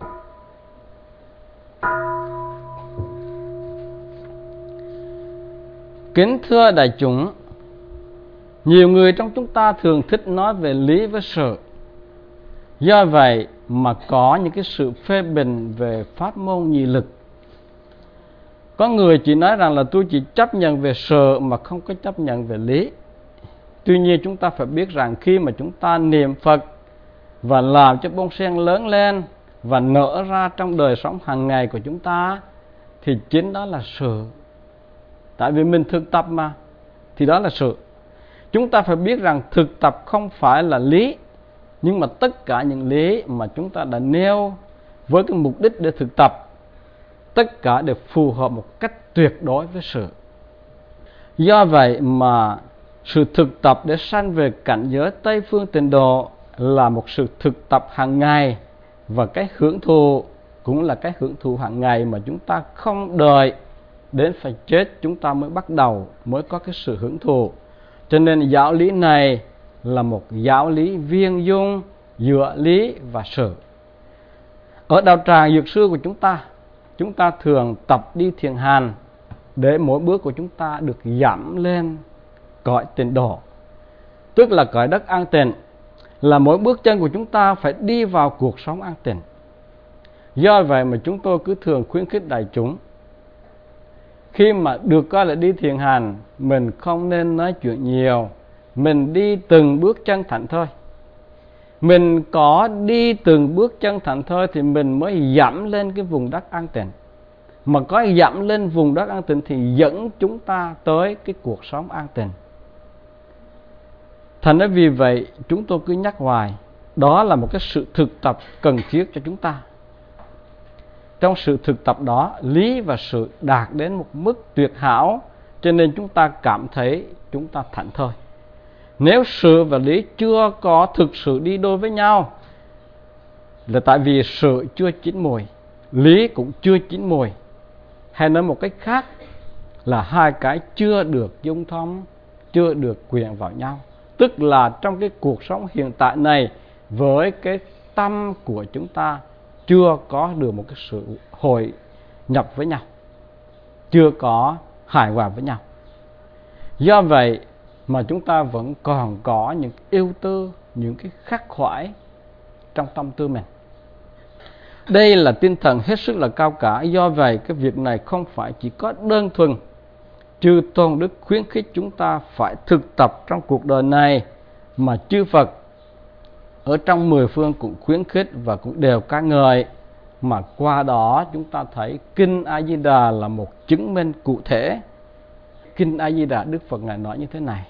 Kính thưa đại chúng, nhiều người trong chúng ta thường thích nói về lý với sự. Do vậy mà có những cái sự phê bình về pháp môn nhị lực. Có người chỉ nói rằng là tôi chỉ chấp nhận về sự mà không có chấp nhận về lý. Tuy nhiên chúng ta phải biết rằng khi mà chúng ta niệm Phật và làm cho bông sen lớn lên và nở ra trong đời sống hàng ngày của chúng ta thì chính đó là sự. Tại vì mình thực tập mà, thì đó là sự. Chúng ta phải biết rằng thực tập không phải là lý, nhưng mà tất cả những lý mà chúng ta đã nêu với cái mục đích để thực tập, tất cả đều phù hợp một cách tuyệt đối với sự. Do vậy mà sự thực tập để sanh về cảnh giới Tây Phương Tịnh Độ là một sự thực tập hàng ngày, và cái hưởng thụ cũng là cái hưởng thụ hàng ngày mà chúng ta không đợi đến phải chết chúng ta mới bắt đầu, mới có cái sự hưởng thụ. Cho nên giáo lý này là một giáo lý viên dung giữa lý và sự. Ở đạo tràng Dược Sư của chúng ta, chúng ta thường tập đi thiền hành để mỗi bước của chúng ta được giảm lên cõi tịnh độ, tức là cõi đất an tịnh, là mỗi bước chân của chúng ta phải đi vào cuộc sống an tịnh. Do vậy mà chúng tôi cứ thường khuyến khích đại chúng, khi mà được coi là đi thiền hành, mình không nên nói chuyện nhiều, mình đi từng bước chân thảnh thơi. Mình có đi từng bước chân thảnh thơi thì mình mới dẫm lên cái vùng đất an tịnh. Mà có dẫm lên vùng đất an tịnh thì dẫn chúng ta tới cái cuộc sống an tịnh. Thành ra vì vậy chúng tôi cứ nhắc hoài, đó là một cái sự thực tập cần thiết cho chúng ta. Trong sự thực tập đó, lý và sự đạt đến một mức tuyệt hảo, cho nên chúng ta cảm thấy chúng ta thảnh thơi. Nếu sự và lý chưa có thực sự đi đôi với nhau là tại vì sự chưa chín mùi, lý cũng chưa chín mùi. Hay nói một cách khác là hai cái chưa được dung thông, chưa được quyện vào nhau. Tức là trong cái cuộc sống hiện tại này, với cái tâm của chúng ta chưa có được một cái sự hội nhập với nhau, chưa có hài hòa với nhau. Do vậy mà chúng ta vẫn còn có những ưu tư, những cái khắc khoải trong tâm tư mình. Đây là tinh thần hết sức là cao cả. Do vậy cái việc này không phải chỉ có đơn thuần chư Tôn Đức khuyến khích chúng ta phải thực tập trong cuộc đời này, mà chư Phật ở trong mười phương cũng khuyến khích và cũng đều ca ngợi. Mà qua đó chúng ta thấy Kinh A Di Đà là một chứng minh cụ thể. Kinh A Di Đà Đức Phật Ngài nói như thế này: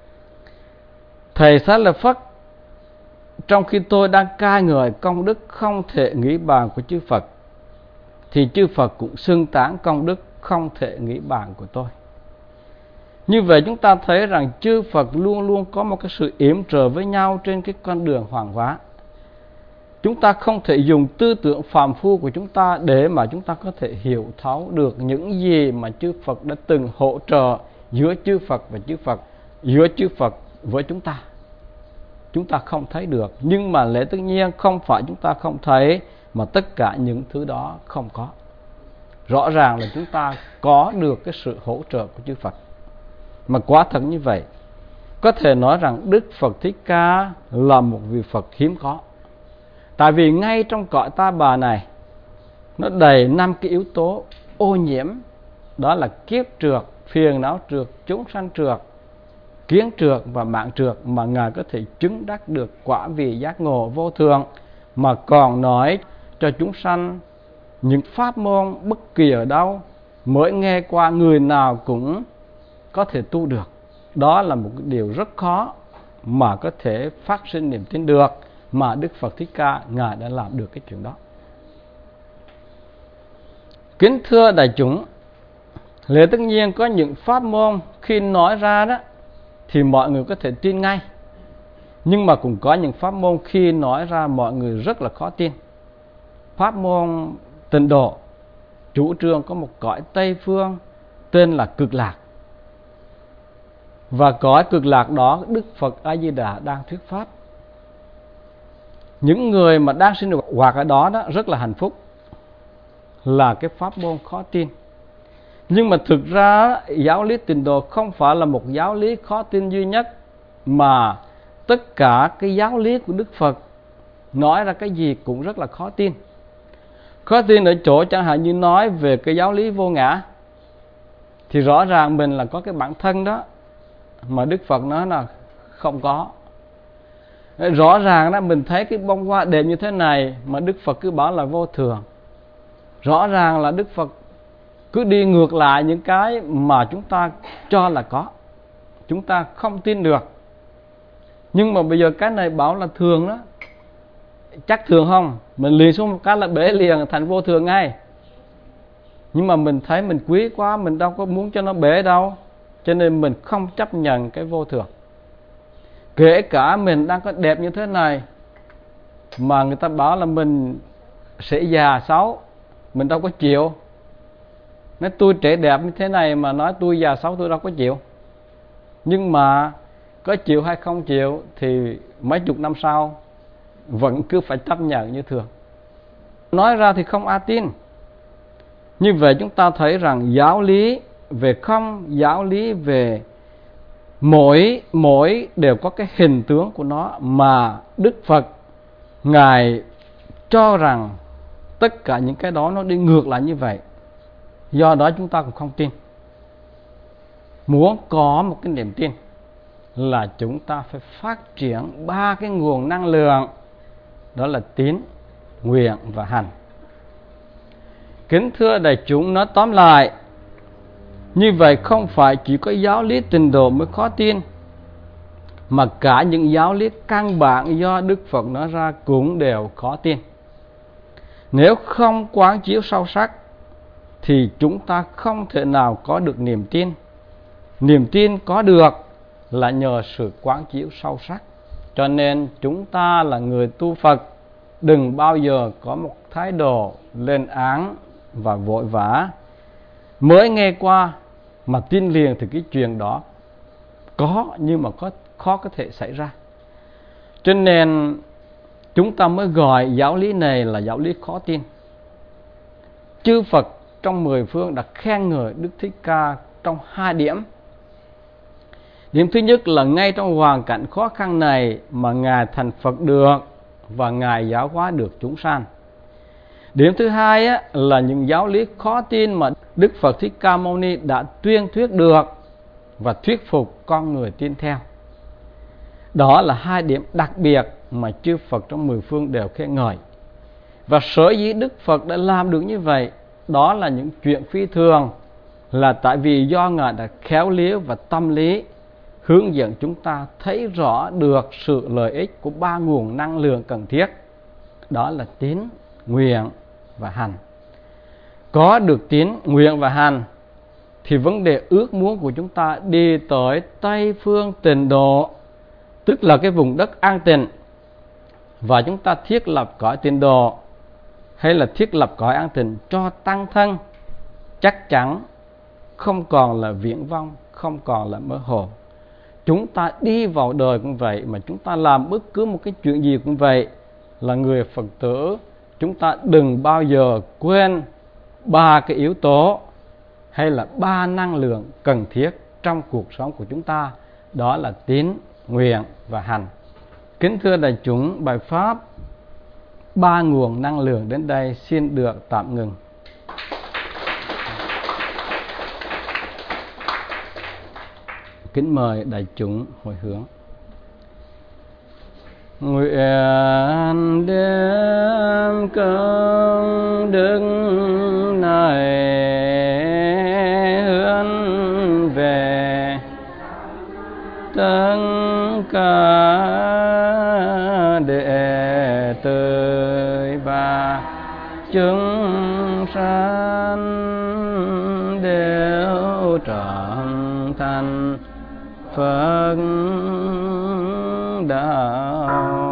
Thầy Xá Lợi Phất, trong khi tôi đang ca ngợi công đức không thể nghĩ bàn của chư Phật, thì chư Phật cũng xưng tán công đức không thể nghĩ bàn của tôi. Như vậy chúng ta thấy rằng chư Phật luôn luôn có một cái sự yểm trợ với nhau trên cái con đường hoàng hóa. Chúng ta không thể dùng tư tưởng phàm phu của chúng ta để mà chúng ta có thể hiểu thấu được những gì mà chư Phật đã từng hỗ trợ giữa chư Phật và chư Phật, giữa chư Phật với chúng ta. Chúng ta không thấy được, nhưng mà lẽ tất nhiên không phải chúng ta không thấy, mà tất cả những thứ đó không có. Rõ ràng là chúng ta có được cái sự hỗ trợ của chư Phật. Mà quả thật như vậy, có thể nói rằng Đức Phật Thích Ca là một vị Phật hiếm có. Tại vì ngay trong cõi Ta Bà này, nó đầy năm cái yếu tố ô nhiễm. Đó là kiếp trượt, phiền não trượt, chúng sanh trượt, kiến trượt và mạng trượt, mà Ngài có thể chứng đắc được quả vị giác ngộ vô thường, mà còn nói cho chúng sanh những pháp môn bất kỳ ở đâu, mới nghe qua người nào cũng có thể tu được. Đó là một điều rất khó mà có thể phát sinh niềm tin được, mà Đức Phật Thích Ca Ngài đã làm được cái chuyện đó. Kính thưa đại chúng, lẽ tất nhiên có những pháp môn khi nói ra đó thì mọi người có thể tin ngay. Nhưng mà cũng có những pháp môn khi nói ra mọi người rất là khó tin. Pháp môn Tịnh Độ chủ trương có một cõi Tây Phương tên là Cực Lạc. Và cõi Cực Lạc đó Đức Phật A Di Đà đang thuyết pháp. Những người mà đang sinh hoạt ở đó, đó rất là hạnh phúc, là cái pháp môn khó tin. Nhưng mà thực ra giáo lý Tịnh Độ không phải là một giáo lý khó tin duy nhất, mà tất cả cái giáo lý của Đức Phật nói ra cái gì cũng rất là khó tin. Khó tin ở chỗ chẳng hạn như nói về cái giáo lý vô ngã, thì rõ ràng mình là có cái bản thân đó, mà Đức Phật nói là không có. Rõ ràng đó mình thấy cái bông hoa đẹp như thế này mà Đức Phật cứ bảo là vô thường. Rõ ràng là Đức Phật cứ đi ngược lại những cái mà chúng ta cho là có, chúng ta không tin được. Nhưng mà bây giờ cái này bảo là thường đó, chắc thường không? Mình liền xuống một cái là bể liền thành vô thường ngay. Nhưng mà mình thấy mình quý quá, mình đâu có muốn cho nó bể đâu, cho nên mình không chấp nhận cái vô thường. Kể cả mình đang có đẹp như thế này mà người ta bảo là mình sẽ già xấu, mình đâu có chịu. Nói tôi trẻ đẹp như thế này mà nói tôi già xấu, tôi đâu có chịu. Nhưng mà có chịu hay không chịu thì mấy chục năm sau vẫn cứ phải chấp nhận như thường. Nói ra thì không ai tin. Như vậy chúng ta thấy rằng giáo lý về không, giáo lý về mỗi mỗi đều có cái hình tướng của nó, mà Đức Phật Ngài cho rằng tất cả những cái đó nó đi ngược lại như vậy. Do đó chúng ta cũng không tin. Muốn có một cái niềm tin là chúng ta phải phát triển ba cái nguồn năng lượng, đó là tín, nguyện và hành. Kính thưa đại chúng, nói tóm lại, như vậy không phải chỉ có giáo lý Tịnh Độ mới khó tin, mà cả những giáo lý căn bản do Đức Phật nói ra cũng đều khó tin. Nếu không quán chiếu sâu sắc thì chúng ta không thể nào có được niềm tin. Niềm tin có được là nhờ sự quán chiếu sâu sắc. Cho nên chúng ta là người tu Phật, đừng bao giờ có một thái độ lên án và vội vã. Mới nghe qua mà tin liền thì cái chuyện đó có, nhưng mà có khó có thể xảy ra. Cho nên chúng ta mới gọi giáo lý này là giáo lý khó tin. Chư Phật trong mười phương đã khen ngợi Đức Thích Ca trong hai điểm. Điểm thứ nhất là ngay trong hoàn cảnh khó khăn này mà Ngài thành Phật được và Ngài giáo hóa được chúng sanh. Điểm thứ hai á, là những giáo lý khó tin mà Đức Phật Thích Ca Mâu Ni đã tuyên thuyết được và thuyết phục con người tin theo. Đó là hai điểm đặc biệt mà chư Phật trong mười phương đều khen ngợi. Và sở dĩ Đức Phật đã làm được như vậy, đó là những chuyện phi thường, là tại vì do Ngài đã khéo léo và tâm lý hướng dẫn chúng ta thấy rõ được sự lợi ích của ba nguồn năng lượng cần thiết. Đó là tín, nguyện và hành. Có được tín, nguyện và hành thì vấn đề ước muốn của chúng ta đi tới Tây Phương Tịnh Độ, tức là cái vùng đất an tịnh, và chúng ta thiết lập cõi Tịnh Độ hay là thiết lập cõi an tịnh cho tăng thân, chắc chắn không còn là viễn vông, không còn là mơ hồ. Chúng ta đi vào đời cũng vậy, mà chúng ta làm bất cứ một cái chuyện gì cũng vậy, là người Phật tử chúng ta đừng bao giờ quên ba cái yếu tố hay là ba năng lượng cần thiết trong cuộc sống của chúng ta, đó là tín, nguyện và hành. Kính thưa đại chúng, bài pháp ba nguồn năng lượng đến đây xin được tạm ngừng. Kính mời đại chúng hồi hướng. Nguyện đem công đức này hướng về tất cả đệ tử và chúng sanh đều trở thành Phật đạo.